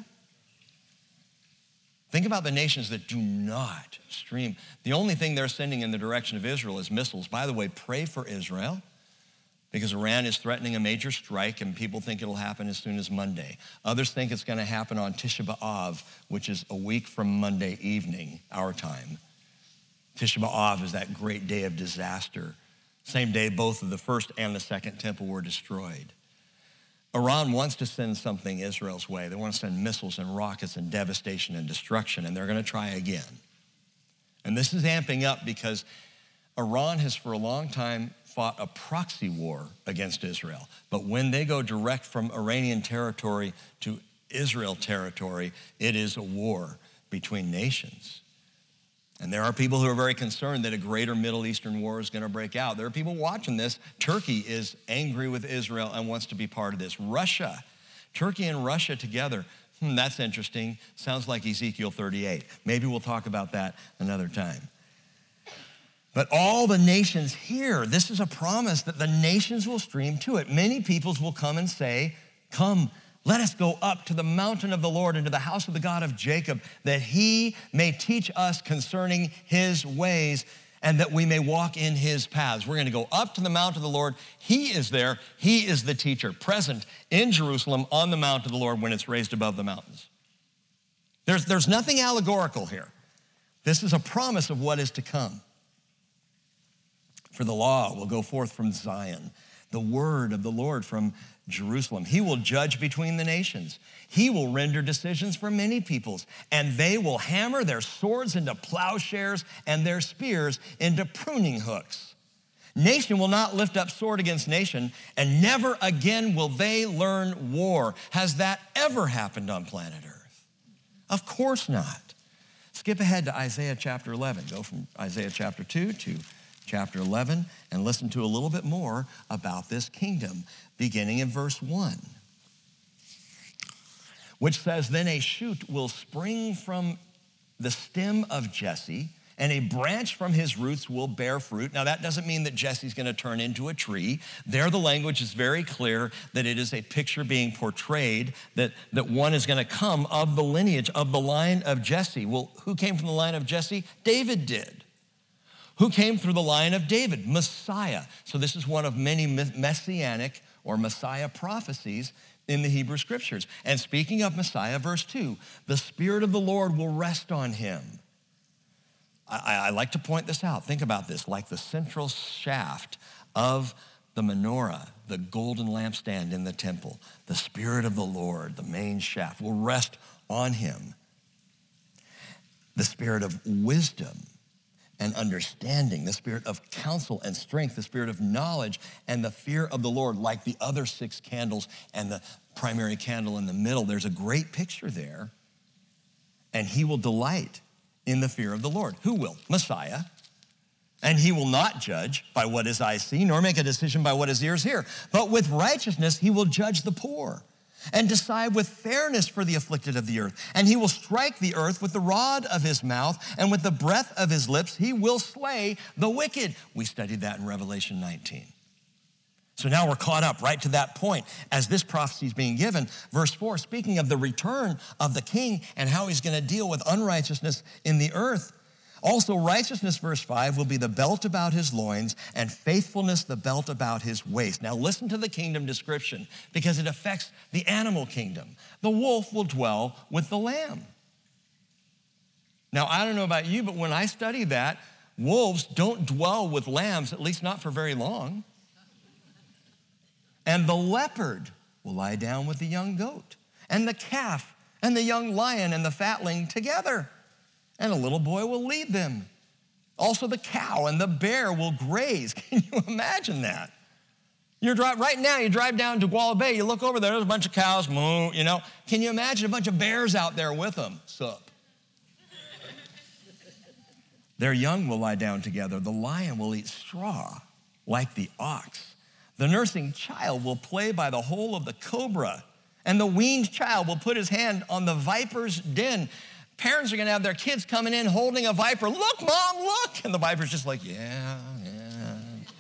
Speaker 1: Think about the nations that do not stream. The only thing they're sending in the direction of Israel is missiles. By the way, pray for Israel because Iran is threatening a major strike and people think it'll happen as soon as Monday. Others think it's gonna happen on Tisha B'Av, which is a week from Monday evening, our time. Tisha B'Av is that great day of disaster. Same day both of the first and the second temple were destroyed. Iran wants to send something Israel's way. They want to send missiles and rockets and devastation and destruction, and they're going to try again. And this is amping up because Iran has for a long time fought a proxy war against Israel. But when they go direct from Iranian territory to Israel territory, it is a war between nations. And there are people who are very concerned that a greater Middle Eastern war is going to break out. There are people watching this. Turkey is angry with Israel and wants to be part of this. Russia, Turkey and Russia together. Hmm, that's interesting. Sounds like Ezekiel thirty-eight. Maybe we'll talk about that another time. But all the nations here, this is a promise that the nations will stream to it. Many peoples will come and say, come, let us go up to the mountain of the Lord and to the house of the God of Jacob, that he may teach us concerning his ways and that we may walk in his paths. We're gonna go up to the mount of the Lord. He is there. He is the teacher, present in Jerusalem on the mount of the Lord when it's raised above the mountains. There's, there's nothing allegorical here. This is a promise of what is to come. For the law will go forth from Zion, the word of the Lord from Jerusalem. He will judge between the nations. He will render decisions for many peoples, and they will hammer their swords into plowshares and their spears into pruning hooks. Nation will not lift up sword against nation, and never again will they learn war. Has that ever happened on planet Earth? Of course not. Skip ahead to Isaiah chapter eleven. Go from Isaiah chapter two to chapter eleven and listen to a little bit more about this kingdom, beginning in verse one, which says, then a shoot will spring from the stem of Jesse, and a branch from his roots will bear fruit. Now, that doesn't mean that Jesse's gonna turn into a tree. There, the language is very clear that it is a picture being portrayed that, that one is gonna come of the lineage of the line of Jesse. Well, who came from the line of Jesse? David did. Who came through the line of David? Messiah. So this is one of many messianic or Messiah prophecies in the Hebrew scriptures. And speaking of Messiah, verse two, the Spirit of the Lord will rest on him. I, I like to point this out. Think about this, like the central shaft of the menorah, the golden lampstand in the temple. The Spirit of the Lord, the main shaft, will rest on him. The Spirit of wisdom and understanding, the Spirit of counsel and strength, the Spirit of knowledge and the fear of the Lord, like the other six candles and the primary candle in the middle. There's a great picture there. And he will delight in the fear of the Lord. Who will? Messiah. And he will not judge by what his eyes see, nor make a decision by what his ears hear. But with righteousness, he will judge the poor and decide with fairness for the afflicted of the earth. And he will strike the earth with the rod of his mouth, and with the breath of his lips, he will slay the wicked. We studied that in Revelation nineteen. So now we're caught up right to that point as this prophecy is being given. Verse four, speaking of the return of the king and how he's going to deal with unrighteousness in the earth. Also, righteousness, verse five, will be the belt about his loins, and faithfulness the belt about his waist. Now listen to the kingdom description, because it affects the animal kingdom. The wolf will dwell with the lamb. Now, I don't know about you, but when I study that, wolves don't dwell with lambs, at least not for very long. And the leopard will lie down with the young goat, and the calf and the young lion and the fatling together. And a little boy will lead them. Also the cow and the bear will graze. Can you imagine that? You're drive, right now, you drive down to Guala Bay, you look over there, there's a bunch of cows, moo, you know. Can you imagine a bunch of bears out there with them? Sup. Their young will lie down together. The lion will eat straw like the ox. The nursing child will play by the hole of the cobra, and the weaned child will put his hand on the viper's den. Parents are going to have their kids coming in holding a viper. Look, Mom, look. And the viper's just like, yeah, yeah.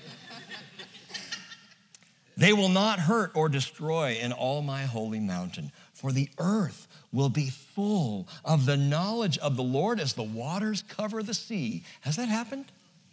Speaker 1: They will not hurt or destroy in all my holy mountain, for the earth will be full of the knowledge of the Lord as the waters cover the sea. Has that happened?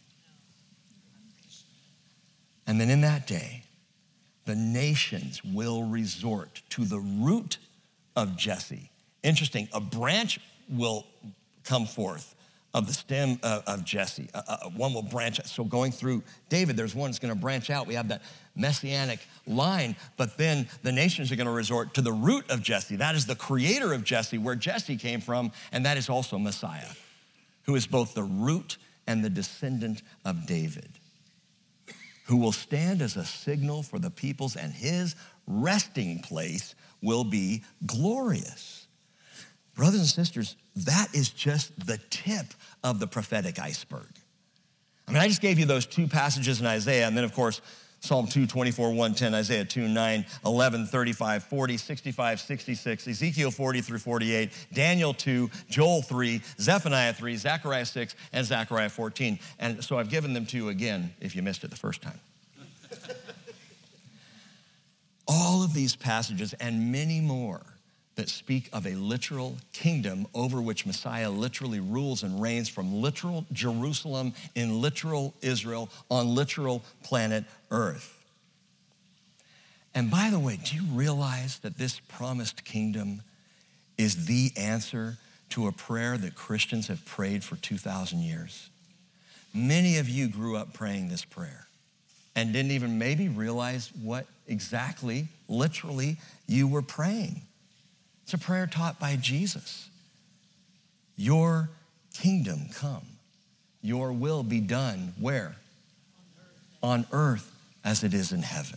Speaker 1: And then in that day, the nations will resort to the root of Jesse. Interesting, a branch will come forth of the stem of, of Jesse. Uh, uh, one will branch out. So going through David, there's one that's going to branch out. We have that messianic line, but then the nations are going to resort to the root of Jesse. That is the creator of Jesse, where Jesse came from, and that is also Messiah, who is both the root and the descendant of David, who will stand as a signal for the peoples, and his resting place will be glorious. Brothers and sisters, that is just the tip of the prophetic iceberg. I mean, I just gave you those two passages in Isaiah, and then, of course, Psalm two, twenty-four, one ten, Isaiah two, nine, eleven, thirty-five, forty, sixty-five, sixty-six, Ezekiel forty through forty-eight, Daniel two, Joel three, Zephaniah three, Zechariah six, and Zechariah fourteen. And so I've given them to you again if you missed it the first time. All of these passages and many more that speak of a literal kingdom over which Messiah literally rules and reigns from literal Jerusalem in literal Israel on literal planet Earth. And by the way, do you realize that this promised kingdom is the answer to a prayer that Christians have prayed for two thousand years? Many of you grew up praying this prayer and didn't even maybe realize what exactly, literally, you were praying. It's a prayer taught by Jesus. Your kingdom come. Your will be done where? On earth, On earth as it is in heaven.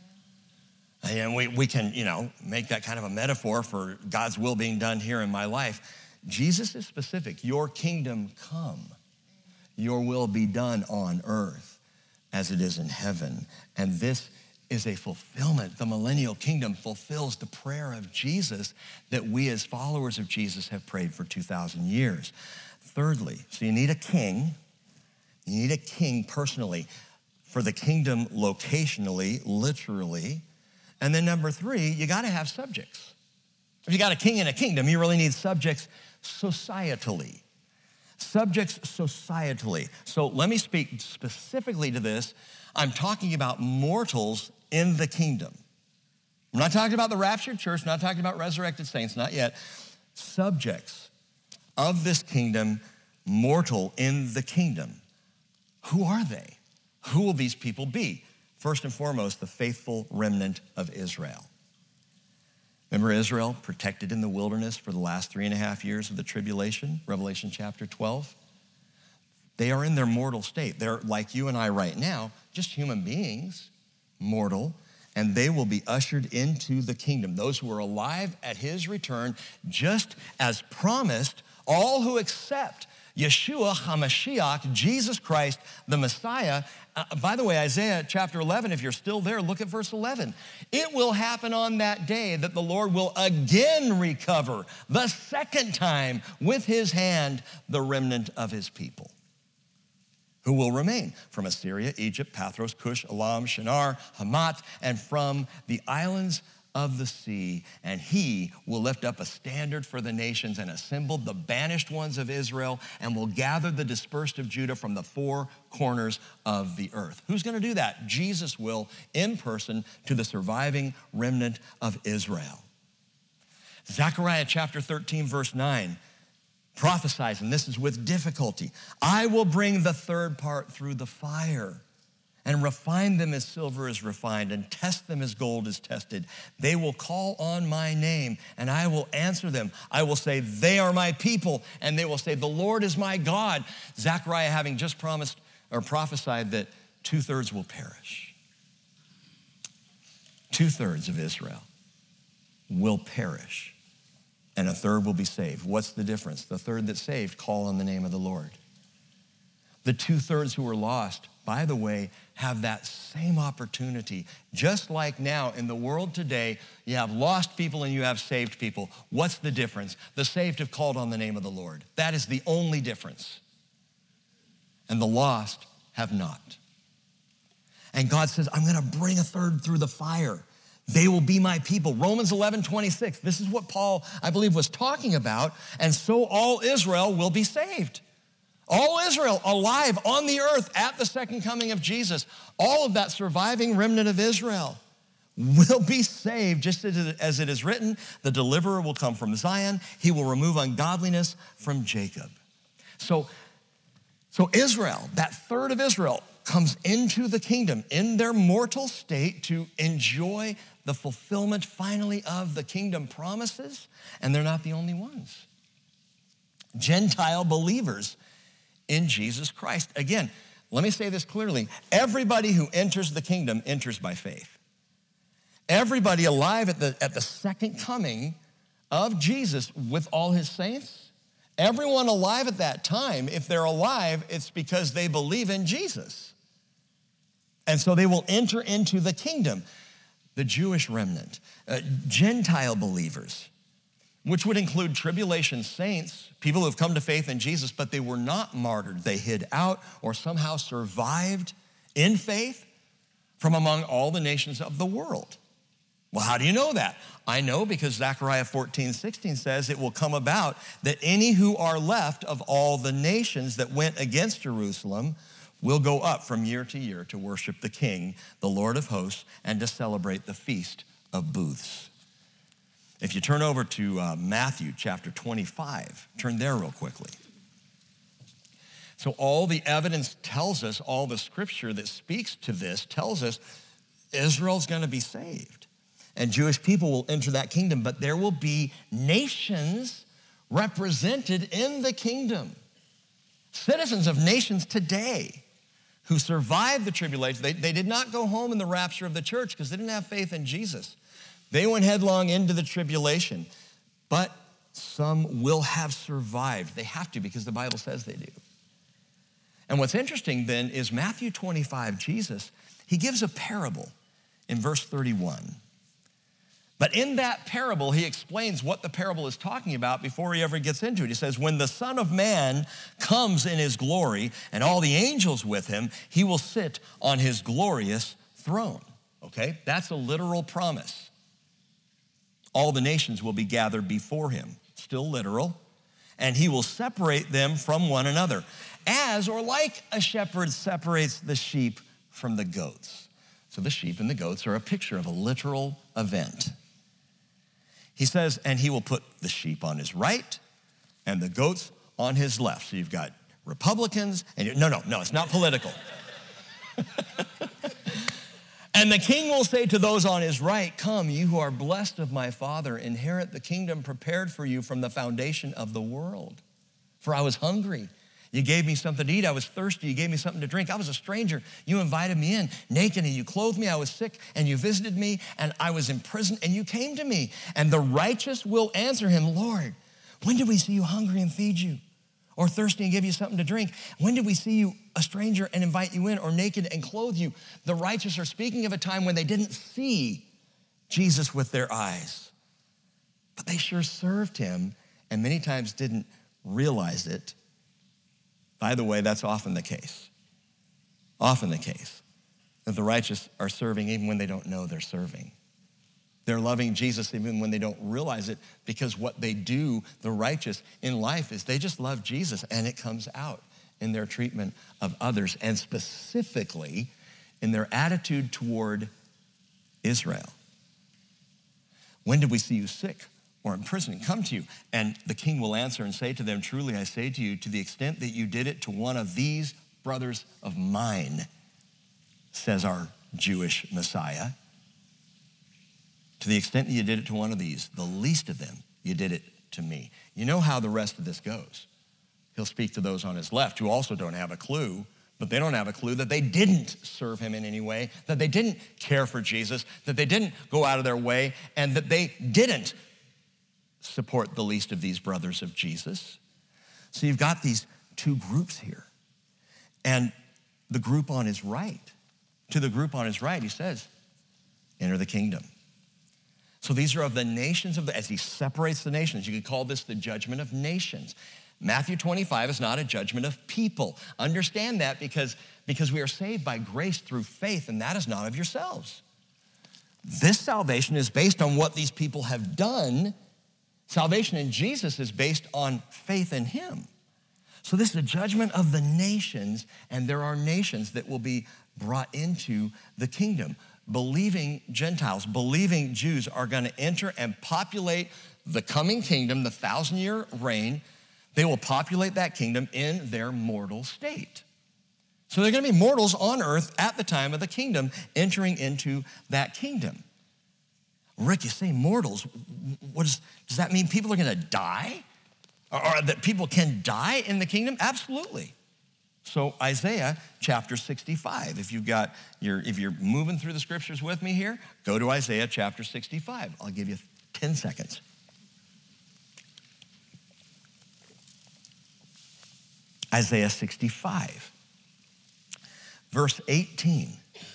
Speaker 1: And we, we can, you know, make that kind of a metaphor for God's will being done here in my life. Jesus is specific. Your kingdom come. Your will be done on earth as it is in heaven. And this is a fulfillment. The millennial kingdom fulfills the prayer of Jesus that we as followers of Jesus have prayed for two thousand years. Thirdly, so you need a king. You need a king personally for the kingdom locationally, literally. And then number three, you got to have subjects. If you got a king and a kingdom, you really need subjects societally. Subjects societally. So let me speak specifically to this. I'm talking about mortals in the kingdom. I'm not talking about the raptured church, not talking about resurrected saints, not yet. Subjects of this kingdom, mortal in the kingdom. Who are they? Who will these people be? First and foremost, the faithful remnant of Israel. Remember Israel protected in the wilderness for the last three and a half years of the tribulation, Revelation chapter twelve? They are in their mortal state. They're like you and I right now, just human beings, mortal, and they will be ushered into the kingdom. Those who are alive at his return, just as promised, All who accept Yeshua HaMashiach, Jesus Christ, the Messiah. Uh, by the way, Isaiah chapter eleven, if you're still there, look at verse eleven. It will happen on that day that the Lord will again recover the second time with his hand the remnant of his people, who will remain from Assyria, Egypt, Pathros, Cush, Elam, Shinar, Hamat, and from the islands of the sea. And he will lift up a standard for the nations and assemble the banished ones of Israel and will gather the dispersed of Judah from the four corners of the earth. Who's going to do that? Jesus will, in person, to the surviving remnant of Israel. Zechariah chapter thirteen, verse nine, prophesies, and this is with difficulty, I will bring the third part through the fire and refine them as silver is refined and test them as gold is tested. They will call on my name and I will answer them. I will say, they are my people, and they will say, the Lord is my God. Zechariah having just promised or prophesied that two-thirds will perish. Two-thirds of Israel will perish and a third will be saved. What's the difference? The third that's saved call on the name of the Lord. The two-thirds who are lost, by the way, have that same opportunity. Just like now in the world today, you have lost people and you have saved people. What's the difference? The saved have called on the name of the Lord. That is the only difference. And the lost have not. And God says, I'm gonna bring a third through the fire. They will be my people. Romans eleven twenty-six, this is what Paul, I believe, was talking about. And so all Israel will be saved. All Israel alive on the earth at the second coming of Jesus. All of that surviving remnant of Israel will be saved, just as it is written, the deliverer will come from Zion. He will remove ungodliness from Jacob. So, so Israel, that third of Israel, comes into the kingdom in their mortal state to enjoy the fulfillment finally of the kingdom promises, and they're not the only ones. Gentile believers in Jesus Christ. Again, let me say this clearly. Everybody who enters the kingdom enters by faith. Everybody alive at the, at the second coming of Jesus with all his saints, everyone alive at that time, if they're alive, it's because they believe in Jesus. And so they will enter into the kingdom. The Jewish remnant, uh, Gentile believers, which would include tribulation saints, people who have come to faith in Jesus, but they were not martyred. They hid out or somehow survived in faith from among all the nations of the world. Well, how do you know that? I know because Zechariah fourteen sixteen says it will come about that any who are left of all the nations that went against Jerusalem will go up from year to year to worship the King, the Lord of hosts, and to celebrate the Feast of Booths. If you turn over to uh, Matthew chapter twenty-five, turn there real quickly. So all the evidence tells us, all the scripture that speaks to this tells us Israel's gonna be saved and Jewish people will enter that kingdom, but there will be nations represented in the kingdom. Citizens of nations today who survived the tribulation. They, they did not go home in the rapture of the church because they didn't have faith in Jesus. They went headlong into the tribulation, but some will have survived. They have to because the Bible says they do. And what's interesting then is Matthew twenty-five, Jesus, he gives a parable in verse thirty-one. But in that parable, he explains what the parable is talking about before he ever gets into it. He says, when the Son of Man comes in his glory and all the angels with him, he will sit on his glorious throne. Okay, that's a literal promise. All the nations will be gathered before him, still literal, and he will separate them from one another, as or like a shepherd separates the sheep from the goats. So the sheep and the goats are a picture of a literal event. He says, and he will put the sheep on his right and the goats on his left. So you've got Republicans, and no, no, no, it's not political. And the king will say to those on his right, come, you who are blessed of my Father, inherit the kingdom prepared for you from the foundation of the world. For I was hungry. You gave me something to eat. I was thirsty. You gave me something to drink. I was a stranger. You invited me in. Naked, and you clothed me. I was sick, and you visited me. And I was in prison, and you came to me. And the righteous will answer him, Lord, When did we see you hungry and feed you? Or thirsty and give you something to drink? When did we see you a stranger and invite you in, or naked and clothe you? The righteous are speaking of a time when they didn't see Jesus with their eyes, but they sure served him and many times didn't realize it. By the way, that's often the case. Often the case that the righteous are serving even when they don't know they're serving. They're loving Jesus even when they don't realize it, because what they do, the righteous in life, is they just love Jesus, and it comes out in their treatment of others, and specifically in their attitude toward Israel. When did we see you sick or in prison and come to you? And the king will answer and say to them, truly I say to you, to the extent that you did it to one of these brothers of mine, says our Jewish Messiah, to the extent that you did it to one of these, the least of them, you did it to me. You know how the rest of this goes. He'll speak to those on his left who also don't have a clue, but they don't have a clue that they didn't serve him in any way, that they didn't care for Jesus, that they didn't go out of their way, and that they didn't support the least of these brothers of Jesus. So you've got these two groups here. And the group on his right, to the group on his right, he says, enter the kingdom. So these are of the nations of the, as he separates the nations, you could call this the judgment of nations. Matthew twenty-five is not a judgment of people. Understand that, because, because we are saved by grace through faith, and that is not of yourselves. This salvation is based on what these people have done. Salvation in Jesus is based on faith in him. So this is a judgment of the nations, and there are nations that will be brought into the kingdom. Believing Gentiles, believing Jews are going to enter and populate the coming kingdom, the thousand-year reign. They will populate that kingdom in their mortal state. So they're going to be mortals on earth at the time of the kingdom, entering into that kingdom. Rick, you say mortals. What is, does that mean people are going to die? Or, or that people can die in the kingdom? Absolutely. So Isaiah chapter sixty-five, if you've got your, if you're moving through the scriptures with me here, go to Isaiah chapter sixty-five. I'll give you ten seconds. Isaiah sixty-five, verse eighteen.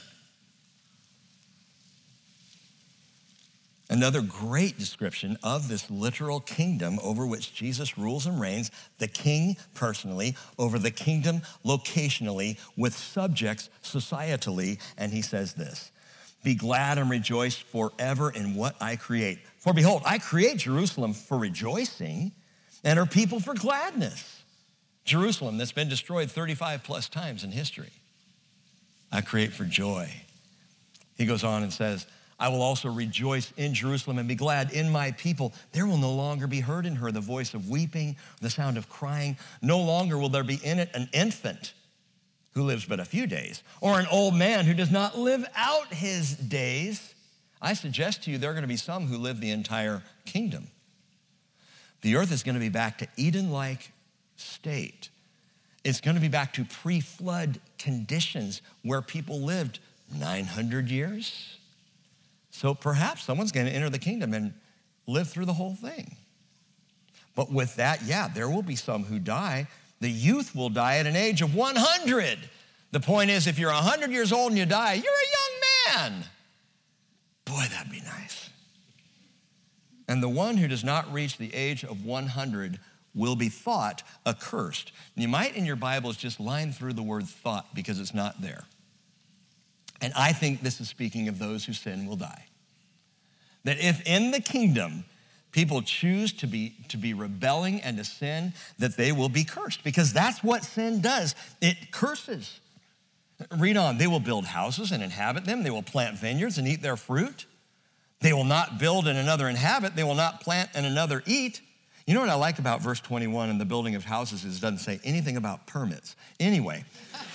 Speaker 1: Another great description of this literal kingdom over which Jesus rules and reigns, the king personally, over the kingdom locationally, with subjects societally. And he says this, be glad and rejoice forever in what I create. For behold, I create Jerusalem for rejoicing and her people for gladness. Jerusalem that's been destroyed thirty-five plus times in history, I create for joy. He goes on and says, I will also rejoice in Jerusalem and be glad in my people. There will no longer be heard in her the voice of weeping, the sound of crying. No longer will there be in it an infant who lives but a few days, or an old man who does not live out his days. I suggest to you there are going to be some who live the entire kingdom. The earth is going to be back to Eden-like state. It's going to be back to pre-flood conditions where people lived nine hundred years. So perhaps someone's going to enter the kingdom and live through the whole thing. But with that, yeah, there will be some who die. The youth will die at an age of one hundred. The point is, if you're one hundred years old and you die, you're a young man. Boy, that'd be nice. And the one who does not reach the age of one hundred will be thought accursed. And you might in your Bibles just line through the word thought, because it's not there. And I think this is speaking of those who sin will die. That if in the kingdom people choose to be, to be rebelling and to sin, that they will be cursed, because that's what sin does. It curses. Read on. They will build houses and inhabit them. They will plant vineyards and eat their fruit. They will not build and another inhabit. They will not plant and another eat. You know what I like about verse twenty-one and the building of houses is it doesn't say anything about permits. Anyway.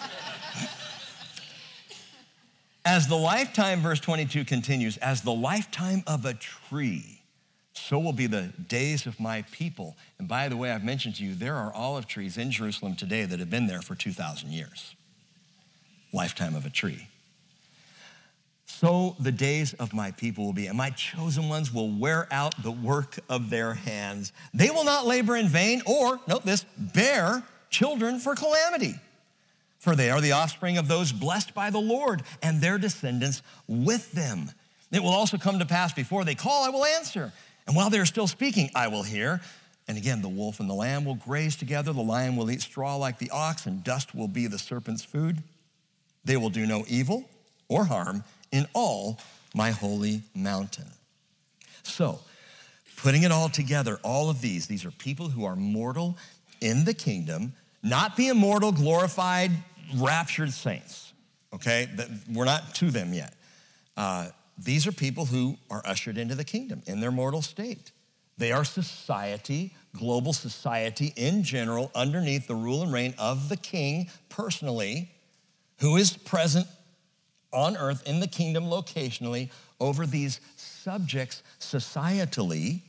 Speaker 1: As the lifetime, verse twenty-two continues, as the lifetime of a tree, so will be the days of my people. And by the way, I've mentioned to you, there are olive trees in Jerusalem today that have been there for two thousand years. Lifetime of a tree. so the days of my people will be, and my chosen ones will wear out the work of their hands. They will not labor in vain or, note this, bear children for calamity. For they are the offspring of those blessed by the Lord, and their descendants with them. It will also come to pass before they call, I will answer. And while they are still speaking, I will hear. And again, the wolf and the lamb will graze together. The lion will eat straw like the ox, and dust will be the serpent's food. They will do no evil or harm in all my holy mountain. So, putting it all together, all of these, these are people who are mortal in the kingdom, not the immortal, glorified, raptured saints, okay? We're not to them yet. Uh, these are people who are ushered into the kingdom in their mortal state. They are society, global society in general, underneath the rule and reign of the king personally, who is present on earth in the kingdom locationally over these subjects societally,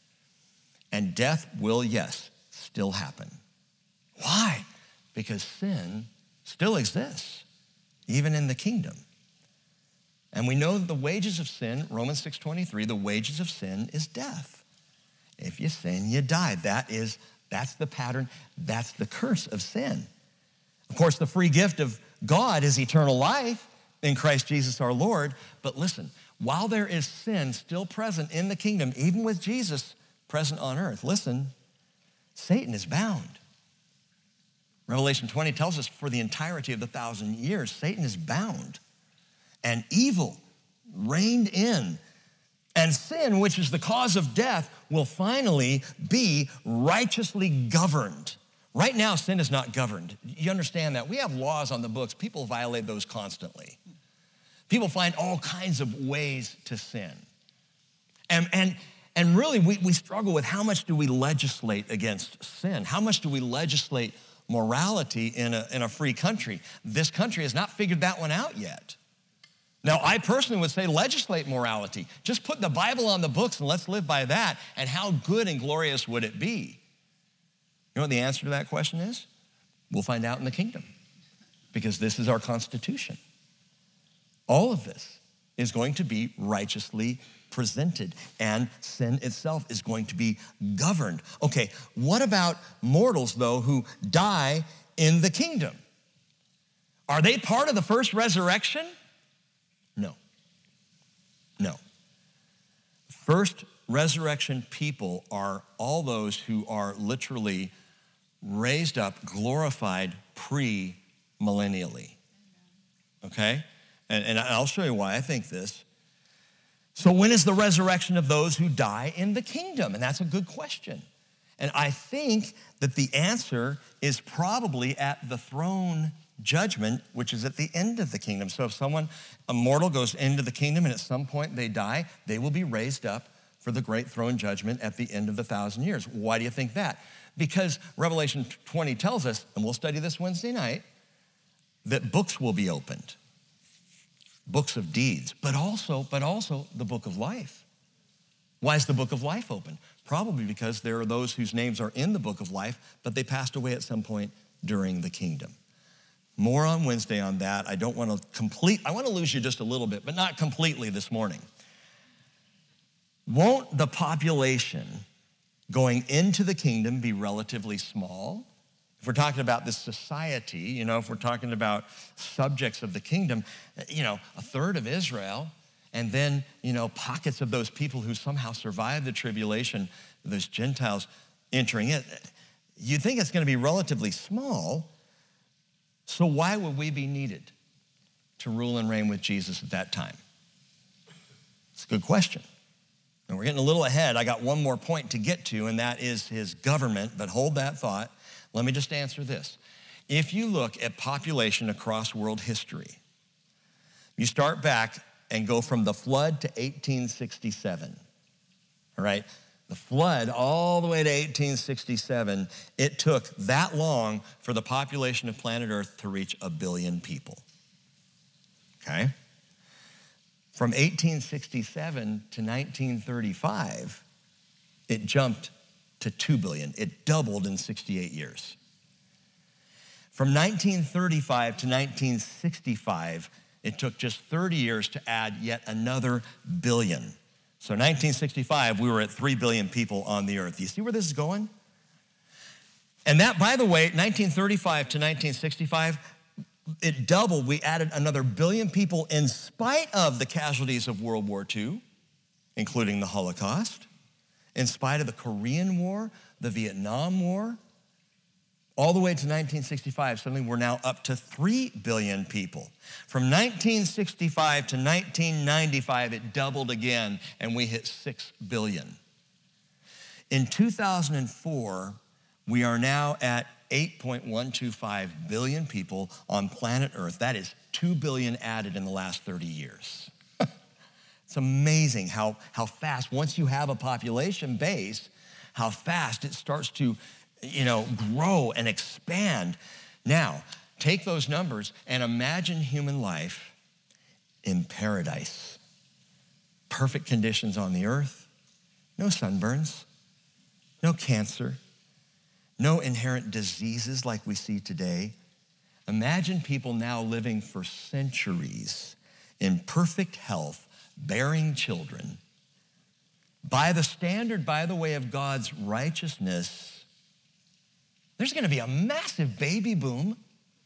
Speaker 1: and death will, yes, still happen. Why? Because sin still exists, even in the kingdom. And we know that the wages of sin, Romans six twenty-three, the wages of sin is death. If you sin, you die. That is, that's the pattern, that's the curse of sin. Of course, the free gift of God is eternal life in Christ Jesus our Lord. But listen, while there is sin still present in the kingdom, even with Jesus present on earth, listen, Satan is bound. Revelation twenty tells us for the entirety of the thousand years, Satan is bound and evil reigned in. And sin, which is the cause of death, will finally be righteously governed. Right now, sin is not governed. You understand that? We have laws on the books. People violate those constantly. People find all kinds of ways to sin. And, and, and really, we, we struggle with how much do we legislate against sin? How much do we legislate morality in a, in a free country? This country has not figured that one out yet. Now, I personally would say legislate morality. Just put the Bible on the books and let's live by that. And how good and glorious would it be? You know what the answer to that question is? We'll find out in the kingdom, because this is our Constitution. All of this is going to be righteously presented, and sin itself is going to be governed. Okay, what about mortals, though, who die in the kingdom? Are they part of the first resurrection? No. No. First resurrection people are all those who are literally raised up, glorified pre-millennially. Okay? And, and I'll show you why I think this. So when is the resurrection of those who die in the kingdom? And that's a good question. And I think that the answer is probably at the throne judgment, which is at the end of the kingdom. So if someone, a mortal, goes into the kingdom and at some point they die, they will be raised up for the great throne judgment at the end of the thousand years. Why do you think that? Because Revelation twenty tells us, and we'll study this Wednesday night, that books will be opened. Books of deeds, but also, but also the book of life. Why is the book of life open? Probably because there are those whose names are in the book of life, but they passed away at some point during the kingdom. More on Wednesday on that. I don't want to complete, I want to lose you just a little bit, but not completely this morning. Won't the population going into the kingdom be relatively small? If we're talking about this society, you know, if we're talking about subjects of the kingdom, you know, a third of Israel, and then, you know, pockets of those people who somehow survived the tribulation, those Gentiles entering it, you'd think it's going to be relatively small. So why would we be needed to rule and reign with Jesus at that time? It's a good question. And we're getting a little ahead. I got one more point to get to, and that is his government, but hold that thought. Let me just answer this. If you look at population across world history, you start back and go from the flood to eighteen sixty-seven, all right? The flood all the way to eighteen sixty-seven, it took that long for the population of planet Earth to reach a billion people, okay? From eighteen sixty-seven to nineteen thirty-five, it jumped to two billion. It doubled in sixty-eight years. From nineteen thirty-five to nineteen sixty-five, It took just thirty years to add yet another billion. So nineteen sixty-five, we were at three billion people on the earth. You see where this is going? And that, by the way, nineteen thirty-five to nineteen sixty-five, it doubled. We added another billion people in spite of the casualties of World War Two, including the Holocaust, in spite of the Korean War, the Vietnam War, all the way to nineteen sixty-five. Suddenly we're now up to three billion people. From nineteen sixty-five to nineteen ninety-five, it doubled again, and we hit six billion. In two thousand four, we are now at eight point one two five billion people on planet Earth. That is two billion added in the last thirty years. It's amazing how, how fast, once you have a population base, how fast it starts to, you know, grow and expand. Now, take those numbers and imagine human life in paradise. Perfect conditions on the earth, no sunburns, no cancer, no inherent diseases like we see today. Imagine people now living for centuries in perfect health, bearing children. By the standard, by the way, of God's righteousness, there's gonna be a massive baby boom,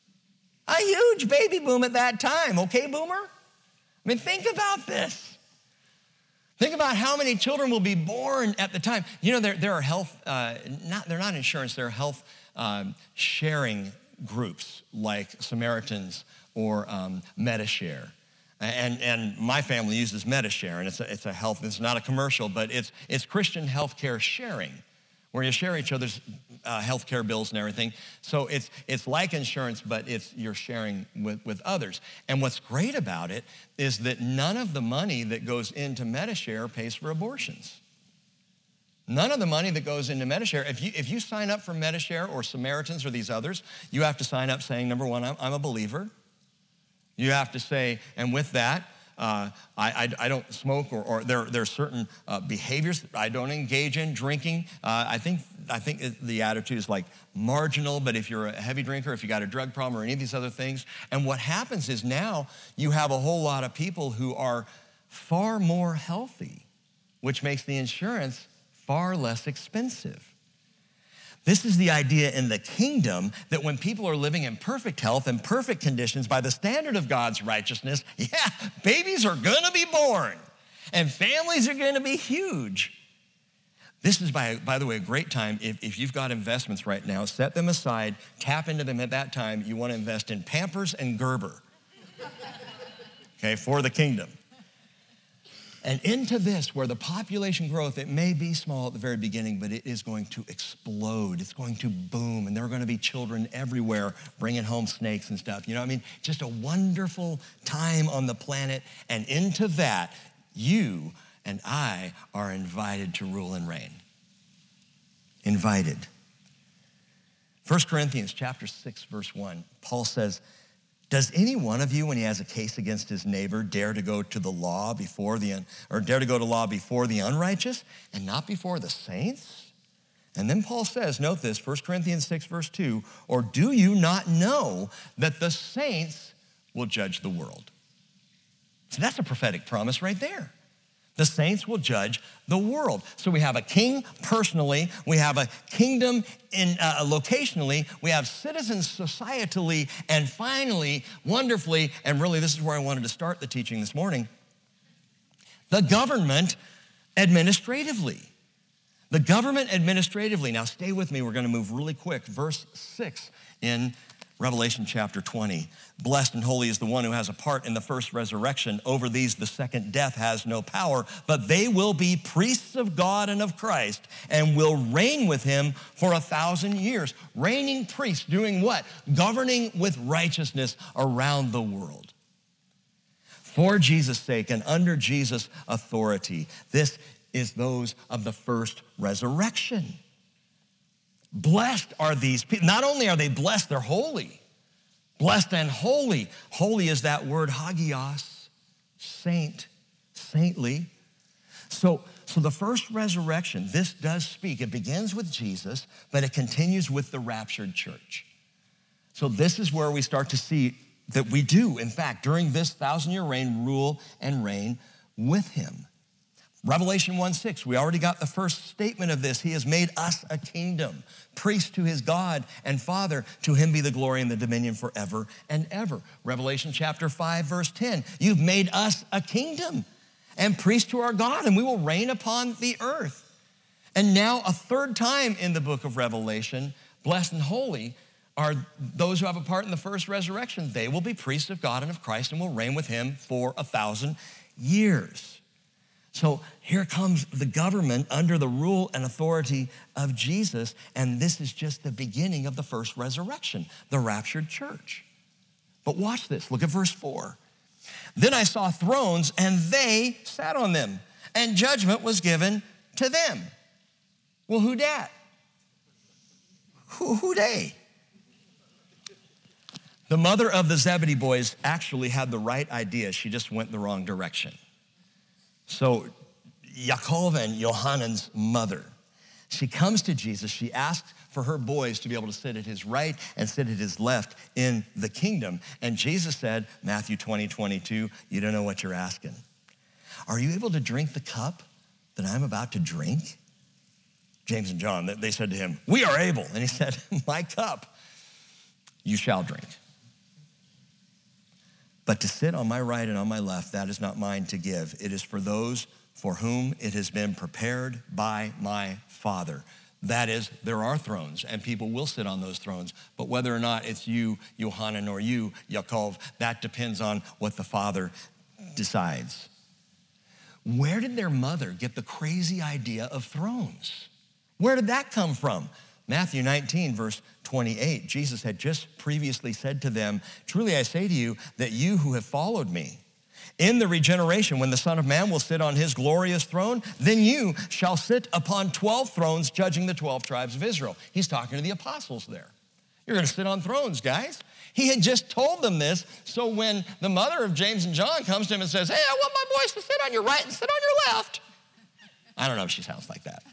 Speaker 1: a huge baby boom at that time, okay, boomer? I mean, think about this. Think about how many children will be born at the time. You know, there, there are health, uh, not, they're not insurance, they're health um, sharing groups like Samaritans or um, Medishare. And, and my family uses Medishare, and it's a, it's a health, it's not a commercial, but it's, it's Christian healthcare sharing, where you share each other's uh, healthcare bills and everything. So it's, it's like insurance, but it's, you're sharing with, with others. And what's great about it is that none of the money that goes into Medishare pays for abortions. None of the money that goes into Medishare, if you, if you sign up for Medishare or Samaritans or these others, you have to sign up saying, number one, I'm, I'm a believer. You have to say, and with that, uh, I, I, I don't smoke, or, or there, there are certain uh, behaviors that I don't engage in, drinking. Uh, I think I think it, the attitude is like marginal, but if you're a heavy drinker, if you got a drug problem or any of these other things, and what happens is now you have a whole lot of people who are far more healthy, which makes the insurance far less expensive. This is the idea in the kingdom that when people are living in perfect health and perfect conditions by the standard of God's righteousness, yeah, babies are gonna be born and families are gonna be huge. This is, by, by the way, a great time. If, if you've got investments right now, set them aside, tap into them at that time. You wanna invest in Pampers and Gerber, okay, for the kingdom. And into this, where the population growth, it may be small at the very beginning, but it is going to explode. It's going to boom, and there are going to be children everywhere bringing home snakes and stuff. You know what I mean? Just a wonderful time on the planet. And into that, you and I are invited to rule and reign. Invited. First Corinthians chapter six, verse one, Paul says, does any one of you, when he has a case against his neighbor, dare to go to the law before the, un, or dare to go to law before the unrighteous and not before the saints? And then Paul says, note this, First Corinthians six, verse two, or do you not know that the saints will judge the world? So that's a prophetic promise right there. The saints will judge the world. So we have a king personally, we have a kingdom in uh, locationally, we have citizens societally, and finally, wonderfully, and really this is where I wanted to start the teaching this morning, the government administratively. The government administratively. Now stay with me, we're gonna move really quick. Verse six in Revelation chapter twenty, blessed and holy is the one who has a part in the first resurrection. Over these the second death has no power, but they will be priests of God and of Christ and will reign with him for a thousand years. Reigning priests doing what? Governing with righteousness around the world. For Jesus' sake and under Jesus' authority. This is those of the first resurrection. Blessed are these people. Not only are they blessed, they're holy. Blessed and holy. Holy is that word hagios, saint, saintly. So, so the first resurrection, this does speak. It begins with Jesus, but it continues with the raptured church. So this is where we start to see that we do, in fact, during this thousand-year reign, rule and reign with him. Revelation one six, we already got the first statement of this. He has made us a kingdom, priest to his God and Father. To him be the glory and the dominion forever and ever. Revelation chapter five, verse ten, you've made us a kingdom and priest to our God, and we will reign upon the earth. And now a third time in the book of Revelation, blessed and holy are those who have a part in the first resurrection. They will be priests of God and of Christ and will reign with him for a thousand years. So here comes the government under the rule and authority of Jesus, and this is just the beginning of the first resurrection, the raptured church. But watch this, look at verse four. Then I saw thrones, and they sat on them, and judgment was given to them. Well, who dat? Who, who they? The mother of the Zebedee boys actually had the right idea. She just went the wrong direction. So Yaakov and Yohanan's mother, she comes to Jesus. She asks for her boys to be able to sit at his right and sit at his left in the kingdom. And Jesus said, Matthew twenty, twenty-two, you don't know what you're asking. Are you able to drink the cup that I'm about to drink? James and John, they said to him, we are able. And he said, my cup you shall drink. But to sit on my right and on my left, that is not mine to give. It is for those for whom it has been prepared by my Father. That is, there are thrones, and people will sit on those thrones. But whether or not it's you, Yohanan, or you, Yaakov, that depends on what the Father decides. Where did their mother get the crazy idea of thrones? Where did that come from? Matthew nineteen, verse twenty-eight, Jesus had just previously said to them, truly I say to you that you who have followed me, in the regeneration, when the Son of Man will sit on his glorious throne, then you shall sit upon twelve thrones, judging the twelve tribes of Israel. He's talking to the apostles there. You're gonna sit on thrones, guys. He had just told them this, so when the mother of James and John comes to him and says, hey, I want my boys to sit on your right and sit on your left. I don't know if she sounds like that.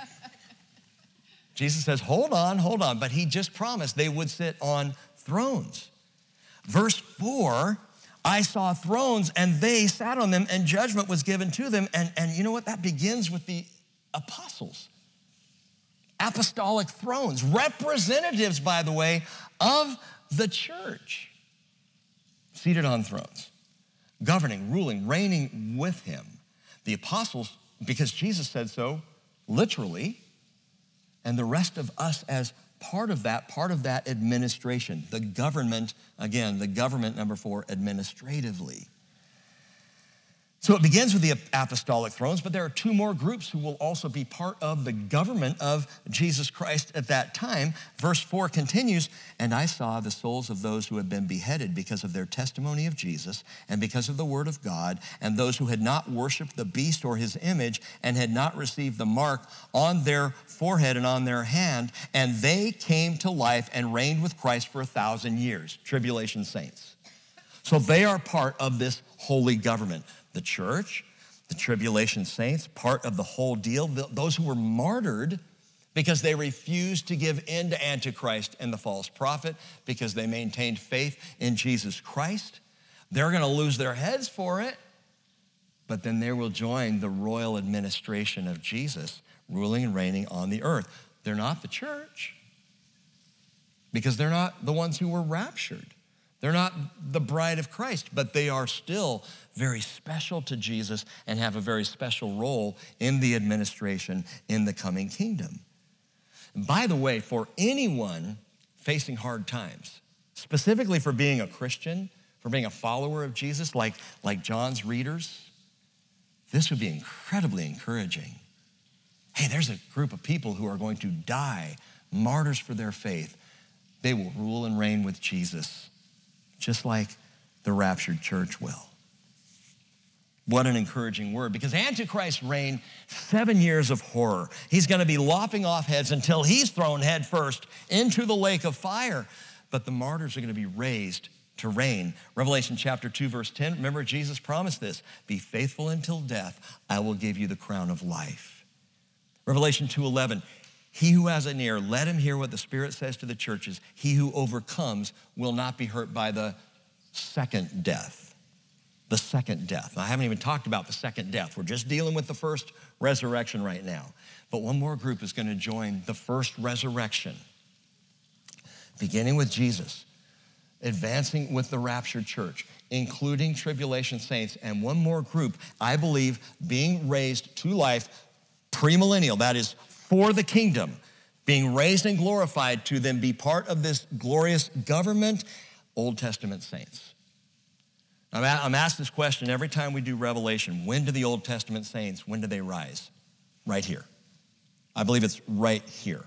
Speaker 1: Jesus says, hold on, hold on. But he just promised they would sit on thrones. Verse four, I saw thrones and they sat on them and judgment was given to them. And, and you know what? That begins with the apostles. Apostolic thrones, representatives, by the way, of the church. Seated on thrones, governing, ruling, reigning with him. The apostles, because Jesus said so, literally, and the rest of us as part of that, part of that administration, the government, again, the government, number four, administratively. So it begins with the apostolic thrones, but there are two more groups who will also be part of the government of Jesus Christ at that time. Verse four continues, and I saw the souls of those who had been beheaded because of their testimony of Jesus and because of the word of God, and those who had not worshiped the beast or his image and had not received the mark on their forehead and on their hand, and they came to life and reigned with Christ for a thousand years, tribulation saints. So they are part of this holy government. The church, the tribulation saints, part of the whole deal. Those who were martyred because they refused to give in to Antichrist and the false prophet, because they maintained faith in Jesus Christ. They're gonna lose their heads for it, but then they will join the royal administration of Jesus, ruling and reigning on the earth. They're not the church, because they're not the ones who were raptured. They're not the bride of Christ, but they are still very special to Jesus and have a very special role in the administration in the coming kingdom. And by the way, for anyone facing hard times, specifically for being a Christian, for being a follower of Jesus, like, like John's readers, this would be incredibly encouraging. Hey, there's a group of people who are going to die, martyrs for their faith. They will rule and reign with Jesus, just like the raptured church will. What an encouraging word, because Antichrist's reign, seven years of horror. He's gonna be lopping off heads until he's thrown head first into the lake of fire. But the martyrs are gonna be raised to reign. Revelation chapter two, verse ten, remember Jesus promised this, be faithful until death, I will give you the crown of life. Revelation two eleven, he who has an ear, let him hear what the Spirit says to the churches. He who overcomes will not be hurt by the second death. The second death. I haven't even talked about the second death. We're just dealing with the first resurrection right now. But one more group is going to join the first resurrection, beginning with Jesus, advancing with the raptured church, including tribulation saints, and one more group, I believe, being raised to life premillennial, that is, for the kingdom, being raised and glorified to then be part of this glorious government, Old Testament saints. I'm, a- I'm asked this question every time we do Revelation. When do the Old Testament saints, when do they rise? Right here. I believe it's right here.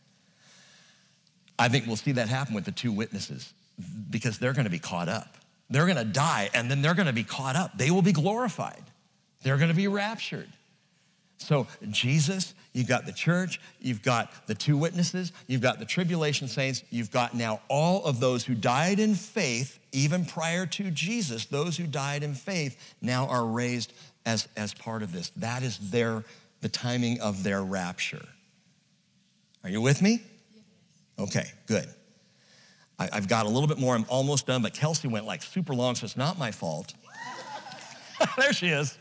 Speaker 1: I think we'll see that happen with the two witnesses because they're going to be caught up. They're going to die, and then they're going to be caught up. They will be glorified. They're going to be raptured. So Jesus, you've got the church, you've got the two witnesses, you've got the tribulation saints, you've got now all of those who died in faith, even prior to Jesus, those who died in faith now are raised as, as part of this. That is their, the timing of their rapture. Are you with me? Okay, good. I, I've got a little bit more, I'm almost done, but Kelsey went like super long, so it's not my fault. There she is.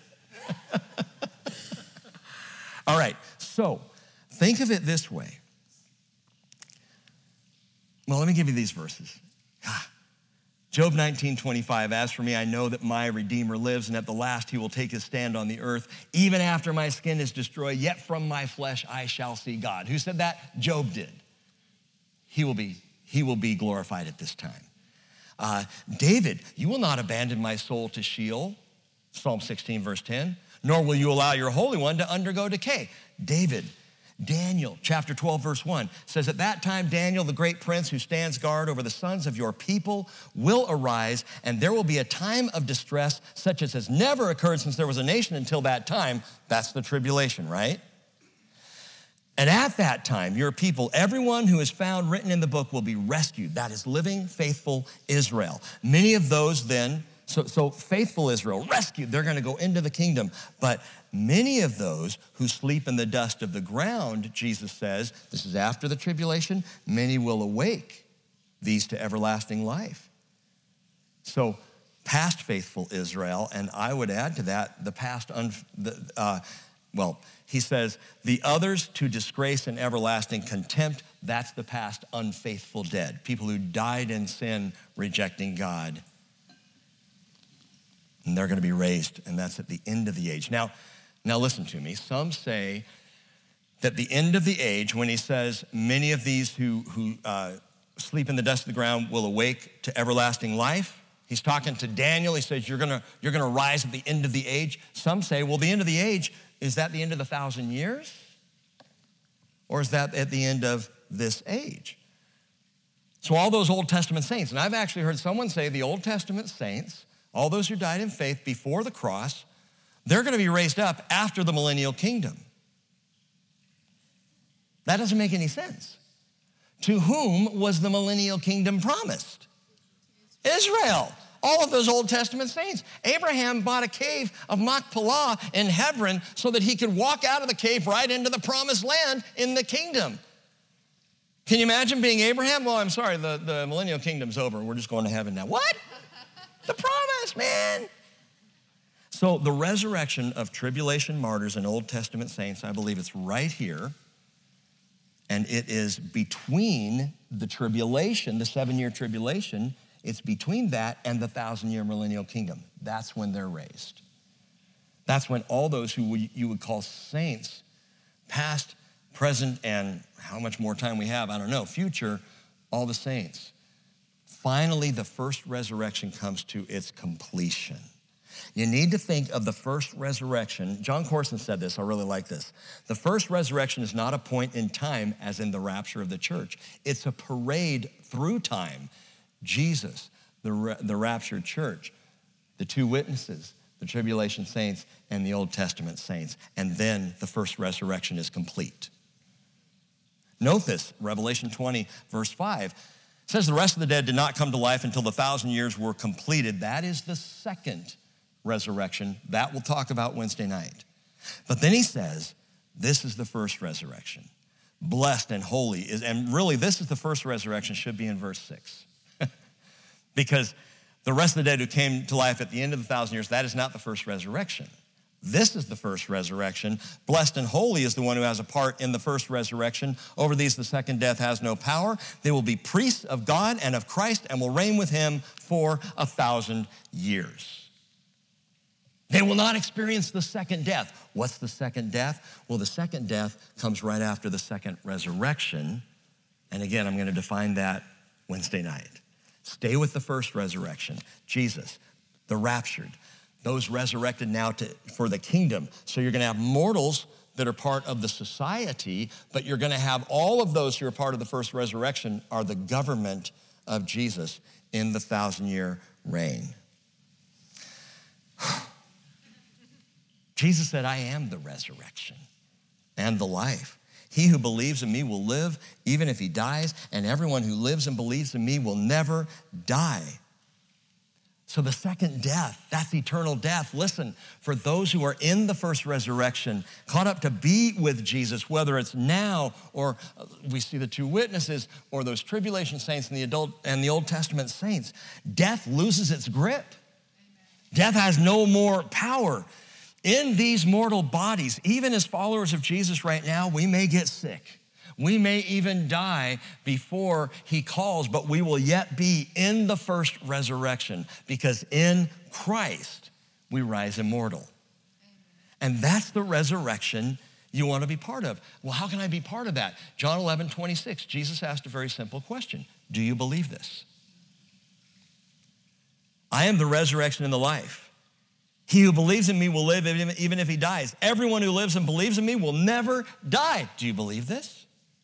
Speaker 1: All right, so think of it this way. Well, let me give you these verses. Job nineteen twenty-five, as for me, I know that my Redeemer lives, and at the last he will take his stand on the earth. Even after my skin is destroyed, yet from my flesh I shall see God. Who said that? Job did. He will be, he will be glorified at this time. Uh, David, you will not abandon my soul to Sheol, Psalm sixteen, verse ten. Nor will you allow your Holy One to undergo decay. David, Daniel, chapter twelve, verse one, says, at that time, Daniel, the great prince who stands guard over the sons of your people, will arise, and there will be a time of distress such as has never occurred since there was a nation until that time. That's the tribulation, right? And at that time, your people, everyone who is found written in the book will be rescued. That is living, faithful Israel. Many of those then, So, so faithful Israel, rescued, they're going to go into the kingdom. But many of those who sleep in the dust of the ground, Jesus says, this is after the tribulation, many will awake, these to everlasting life. So past faithful Israel, and I would add to that the past, un, the, uh, well, he says, the others to disgrace and everlasting contempt, that's the past unfaithful dead, people who died in sin, rejecting God. And they're going to be raised, and that's at the end of the age. Now, now listen to me. Some say that the end of the age, when he says many of these who, who uh, sleep in the dust of the ground will awake to everlasting life, he's talking to Daniel. He says, you're gonna, you're gonna rise at the end of the age. Some say, well, the end of the age, is that the end of the thousand years? Or is that at the end of this age? So all those Old Testament saints, and I've actually heard someone say the Old Testament saints, all those who died in faith before the cross, they're going to be raised up after the millennial kingdom. That doesn't make any sense. To whom was the millennial kingdom promised? Israel. All of those Old Testament saints. Abraham bought a cave of Machpelah in Hebron so that he could walk out of the cave right into the promised land in the kingdom. Can you imagine being Abraham? Well, I'm sorry, the, the millennial kingdom's over. We're just going to heaven now. What? The promise, man. So the resurrection of tribulation martyrs and Old Testament saints, I believe it's right here. And it is between the tribulation, the seven-year tribulation, it's between that and the thousand-year millennial kingdom. That's when they're raised. That's when all those who you would call saints, past, present, and how much more time we have, I don't know, future, all the saints. Finally, the first resurrection comes to its completion. You need to think of the first resurrection. John Corson said this, I really like this. The first resurrection is not a point in time as in the rapture of the church. It's a parade through time. Jesus, the, the raptured church, the two witnesses, the tribulation saints, and the Old Testament saints. And then the first resurrection is complete. Note this, Revelation twenty, verse five. It says the rest of the dead did not come to life until the thousand years were completed. That is the second resurrection. That we'll talk about Wednesday night. But then he says, this is the first resurrection. Blessed and holy is, and really this is the first resurrection, should be in verse six. Because The rest of the dead who came to life at the end of the thousand years, that is not the first resurrection. This is the first resurrection. Blessed and holy is the one who has a part in the first resurrection. Over these, the second death has no power. They will be priests of God and of Christ and will reign with him for a thousand years. They will not experience the second death. What's the second death? Well, the second death comes right after the second resurrection. And again, I'm going to define that Wednesday night. Stay with the first resurrection. Jesus, the raptured, those resurrected now to, for the kingdom. So you're going to have mortals that are part of the society, but you're going to have all of those who are part of the first resurrection are the government of Jesus in the thousand-year reign. Jesus said, I am the resurrection and the life. He who believes in me will live even if he dies, and everyone who lives and believes in me will never die. So the second death, that's eternal death. Listen, for those who are in the first resurrection, caught up to be with Jesus, whether it's now or we see the two witnesses or those tribulation saints and the adult and the Old Testament saints, death loses its grip. Death has no more power. In these mortal bodies, even as followers of Jesus right now, we may get sick. We may even die before he calls, but we will yet be in the first resurrection because in Christ we rise immortal. And that's the resurrection you want to be part of. Well, how can I be part of that? John eleven twenty-six, Jesus asked a very simple question. Do you believe this? I am the resurrection and the life. He who believes in me will live even if he dies. Everyone who lives and believes in me will never die. Do you believe this?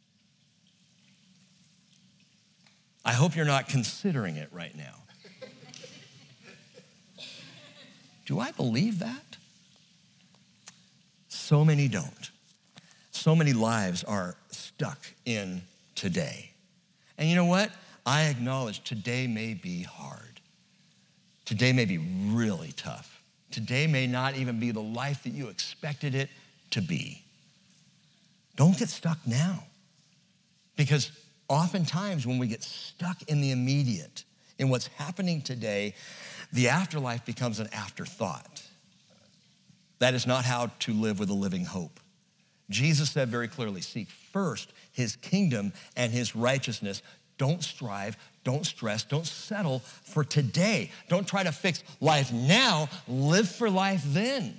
Speaker 1: I hope you're not considering it right now. Do I believe that? So many don't. So many lives are stuck in today. And you know what? I acknowledge today may be hard. Today may be really tough. Today may not even be the life that you expected it to be. Don't get stuck now. Because oftentimes when we get stuck in the immediate, in what's happening today, the afterlife becomes an afterthought. That is not how to live with a living hope. Jesus said very clearly, seek first his kingdom and his righteousness. Don't strive, don't stress, don't settle for today. Don't try to fix life now, live for life then.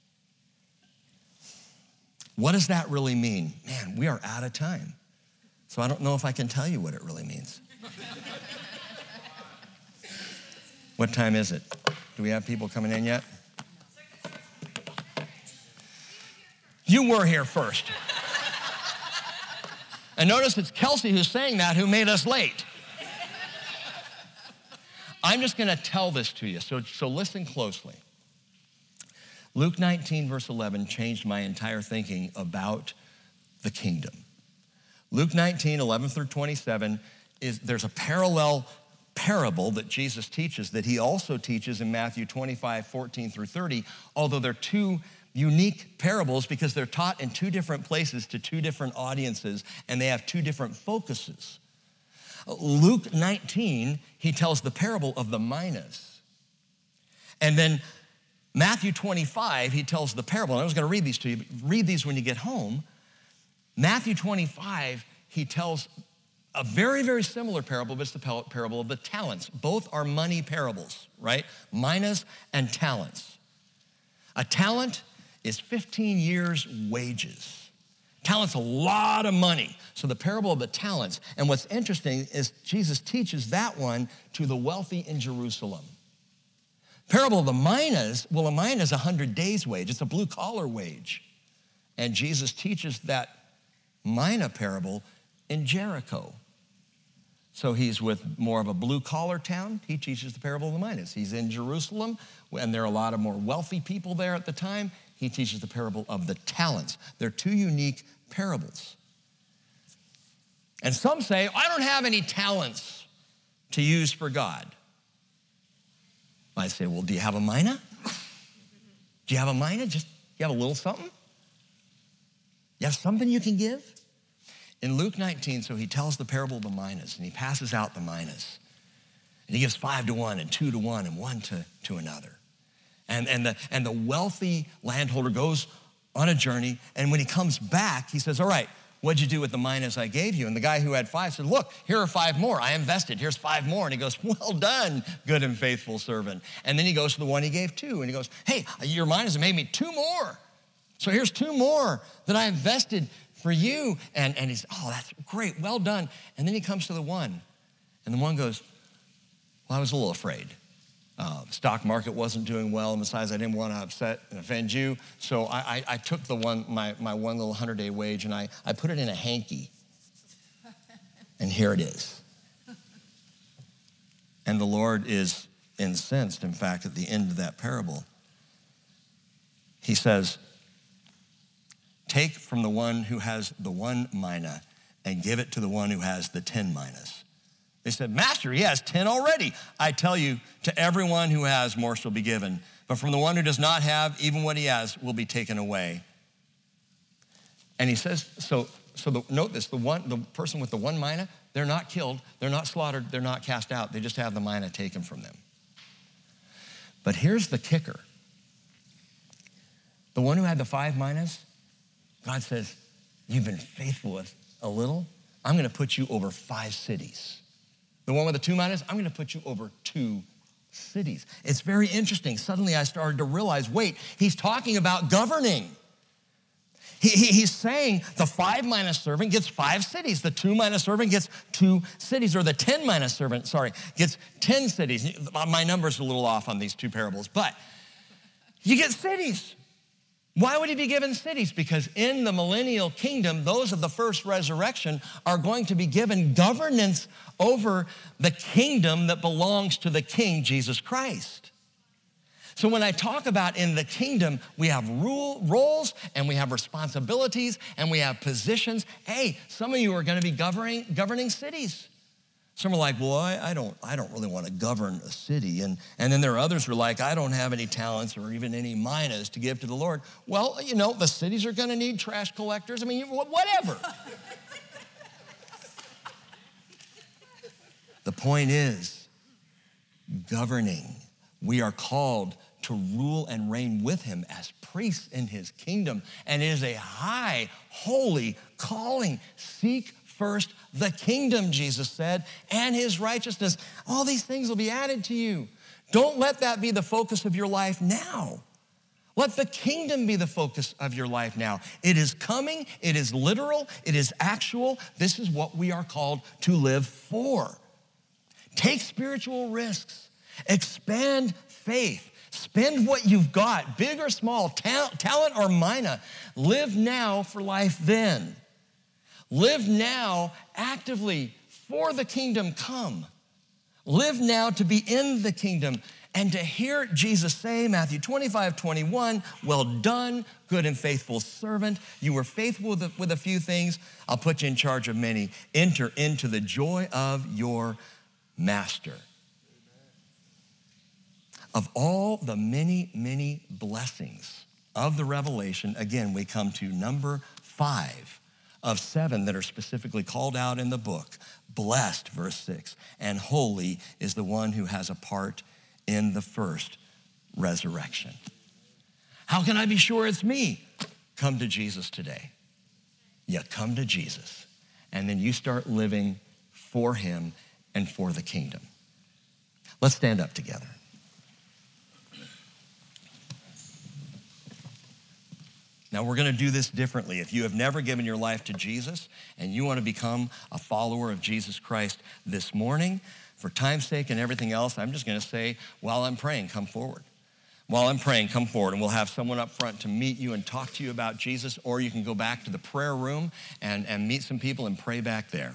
Speaker 1: What does that really mean? Man, we are out of time. So I don't know if I can tell you what it really means. What time is it? Do we have people coming in yet? You were here first. And notice it's Kelsey who's saying that who made us late. I'm just going to tell this to you, so, so listen closely. Luke nineteen, verse eleven changed my entire thinking about the kingdom. Luke nineteen, eleven through twenty-seven, is there's a parallel parable that Jesus teaches that he also teaches in Matthew twenty-five, fourteen through thirty, although they're two unique parables because they're taught in two different places to two different audiences, and they have two different focuses. Luke nineteen, he tells the parable of the minas. And then Matthew twenty-five, he tells the parable. And I was going to read these to you, but read these when you get home. Matthew twenty-five, he tells a very, very similar parable, but it's the parable of the talents. Both are money parables, right? Minas and talents. A talent is fifteen years' wages. Talent's a lot of money. So the parable of the talents. And what's interesting is Jesus teaches that one to the wealthy in Jerusalem. Parable of the minas, well, a mina is a hundred days' wage. It's a blue-collar wage. And Jesus teaches that mina parable in Jericho. So he's with more of a blue-collar town. He teaches the parable of the minas. He's in Jerusalem, and there are a lot of more wealthy people there at the time. He teaches the parable of the talents. They're two unique parables. And some say, I don't have any talents to use for God. I say, well, do you have a mina? Do you have a mina? Just, you have a little something? You have something you can give? In Luke nineteen, so he tells the parable of the minas, and he passes out the minas. And he gives five to one and two to one and one to, to another. And, and, the, and the wealthy landholder goes on a journey, and when he comes back, he says, all right, what'd you do with the minas I gave you? And the guy who had five said, look, here are five more. I invested. Here's five more. And he goes, well done, good and faithful servant. And then he goes to the one he gave two, and he goes, hey, your minas have made me two more. So here's two more that I invested for you. And, and he's, oh, that's great, well done. And then he comes to the one, and the one goes, well, I was a little afraid. Uh, the stock market wasn't doing well, and besides, I didn't want to upset and offend you. So I, I, I took the one, my, my one little hundred-day wage, and I, I put it in a hanky. And here it is. And the Lord is incensed. In fact, at the end of that parable, he says, take from the one who has the one mina and give it to the one who has the ten minas. They said, Master, he has ten already. I tell you, to everyone who has, more shall be given. But from the one who does not have, even what he has will be taken away. And he says, so, so the, note this, the one, the person with the one mina, they're not killed, they're not slaughtered, they're not cast out. They just have the mina taken from them. But here's the kicker. The one who had the five minas, God says, you've been faithful with a little. I'm going to put you over five cities. The one with the two minas, I'm going to put you over two cities. It's very interesting. Suddenly I started to realize, wait, he's talking about governing. He, he, he's saying the five minas servant gets five cities. The two minas servant gets two cities, or the ten minas servant, sorry, gets ten cities. My number's a little off on these two parables, but you get cities. Why would he be given cities? Because in the millennial kingdom, those of the first resurrection are going to be given governance over the kingdom that belongs to the King, Jesus Christ. So when I talk about in the kingdom, we have rule, roles, and we have responsibilities, and we have positions. Hey, some of you are going to be governing, governing cities. Some are like, well, I, I, don't, I don't really want to govern a city. And, and then there are others who are like, I don't have any talents or even any minas to give to the Lord. Well, you know, the cities are going to need trash collectors. I mean, whatever. The point is, governing. We are called to rule and reign with him as priests in his kingdom. And it is a high, holy calling. Seek first the kingdom, Jesus said, and his righteousness. All these things will be added to you. Don't let that be the focus of your life now. Let the kingdom be the focus of your life now. It is coming, it is literal, it is actual. This is what we are called to live for. Take spiritual risks. Expand faith. Spend what you've got, big or small, ta- talent or mina. Live now for life then. Live now actively for the kingdom come. Live now to be in the kingdom and to hear Jesus say, Matthew twenty-five, twenty-one, well done, good and faithful servant. You were faithful with a, with a few things. I'll put you in charge of many. Enter into the joy of your master. Of all the many, many blessings of the revelation, again, we come to number five of seven that are specifically called out in the book. Blessed, verse six, and holy is the one who has a part in the first resurrection. How can I be sure it's me? Come to Jesus today. Yeah, come to Jesus. And then you start living for him and for the kingdom. Let's stand up together. Now, we're going to do this differently. If you have never given your life to Jesus and you want to become a follower of Jesus Christ this morning, for time's sake and everything else, I'm just going to say, while I'm praying, come forward. While I'm praying, come forward, and we'll have someone up front to meet you and talk to you about Jesus, or you can go back to the prayer room and, and meet some people and pray back there.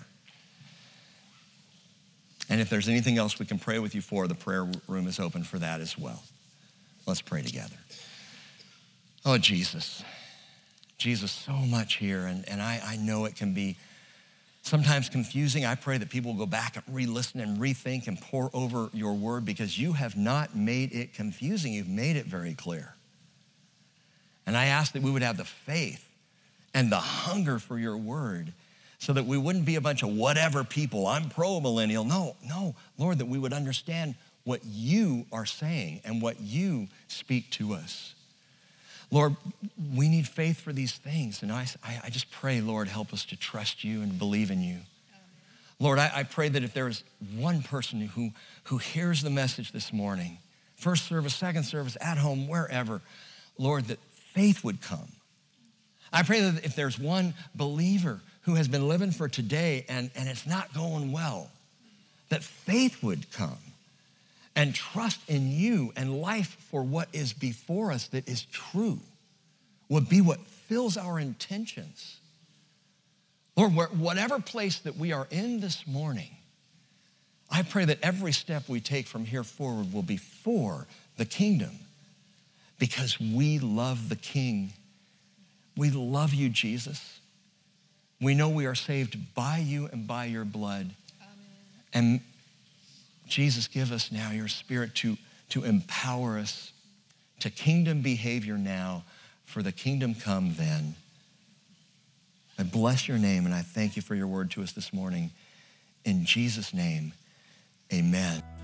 Speaker 1: And if there's anything else we can pray with you for, the prayer room is open for that as well. Let's pray together. Oh, Jesus. Jesus, so much here, and, and I, I know it can be sometimes confusing. I pray that people will go back and re-listen and rethink and pore over your word, because you have not made it confusing. You've made it very clear. And I ask that we would have the faith and the hunger for your word so that we wouldn't be a bunch of whatever people. I'm pro-millennial. No, no, Lord, that we would understand what you are saying and what you speak to us. Lord, we need faith for these things. And I, I just pray, Lord, help us to trust you and believe in you. Lord, I, I pray that if there is one person who, who hears the message this morning, first service, second service, at home, wherever, Lord, that faith would come. I pray that if there's one believer who has been living for today and, and it's not going well, that faith would come and trust in you and life for what is before us that is true would be what fills our intentions. Lord, whatever place that we are in this morning, I pray that every step we take from here forward will be for the kingdom because we love the King. We love you, Jesus. We know we are saved by you and by your blood. Amen. And Jesus, give us now your Spirit to, to empower us to kingdom behavior now, for the kingdom come then. I bless your name and I thank you for your word to us this morning. In Jesus' name, amen.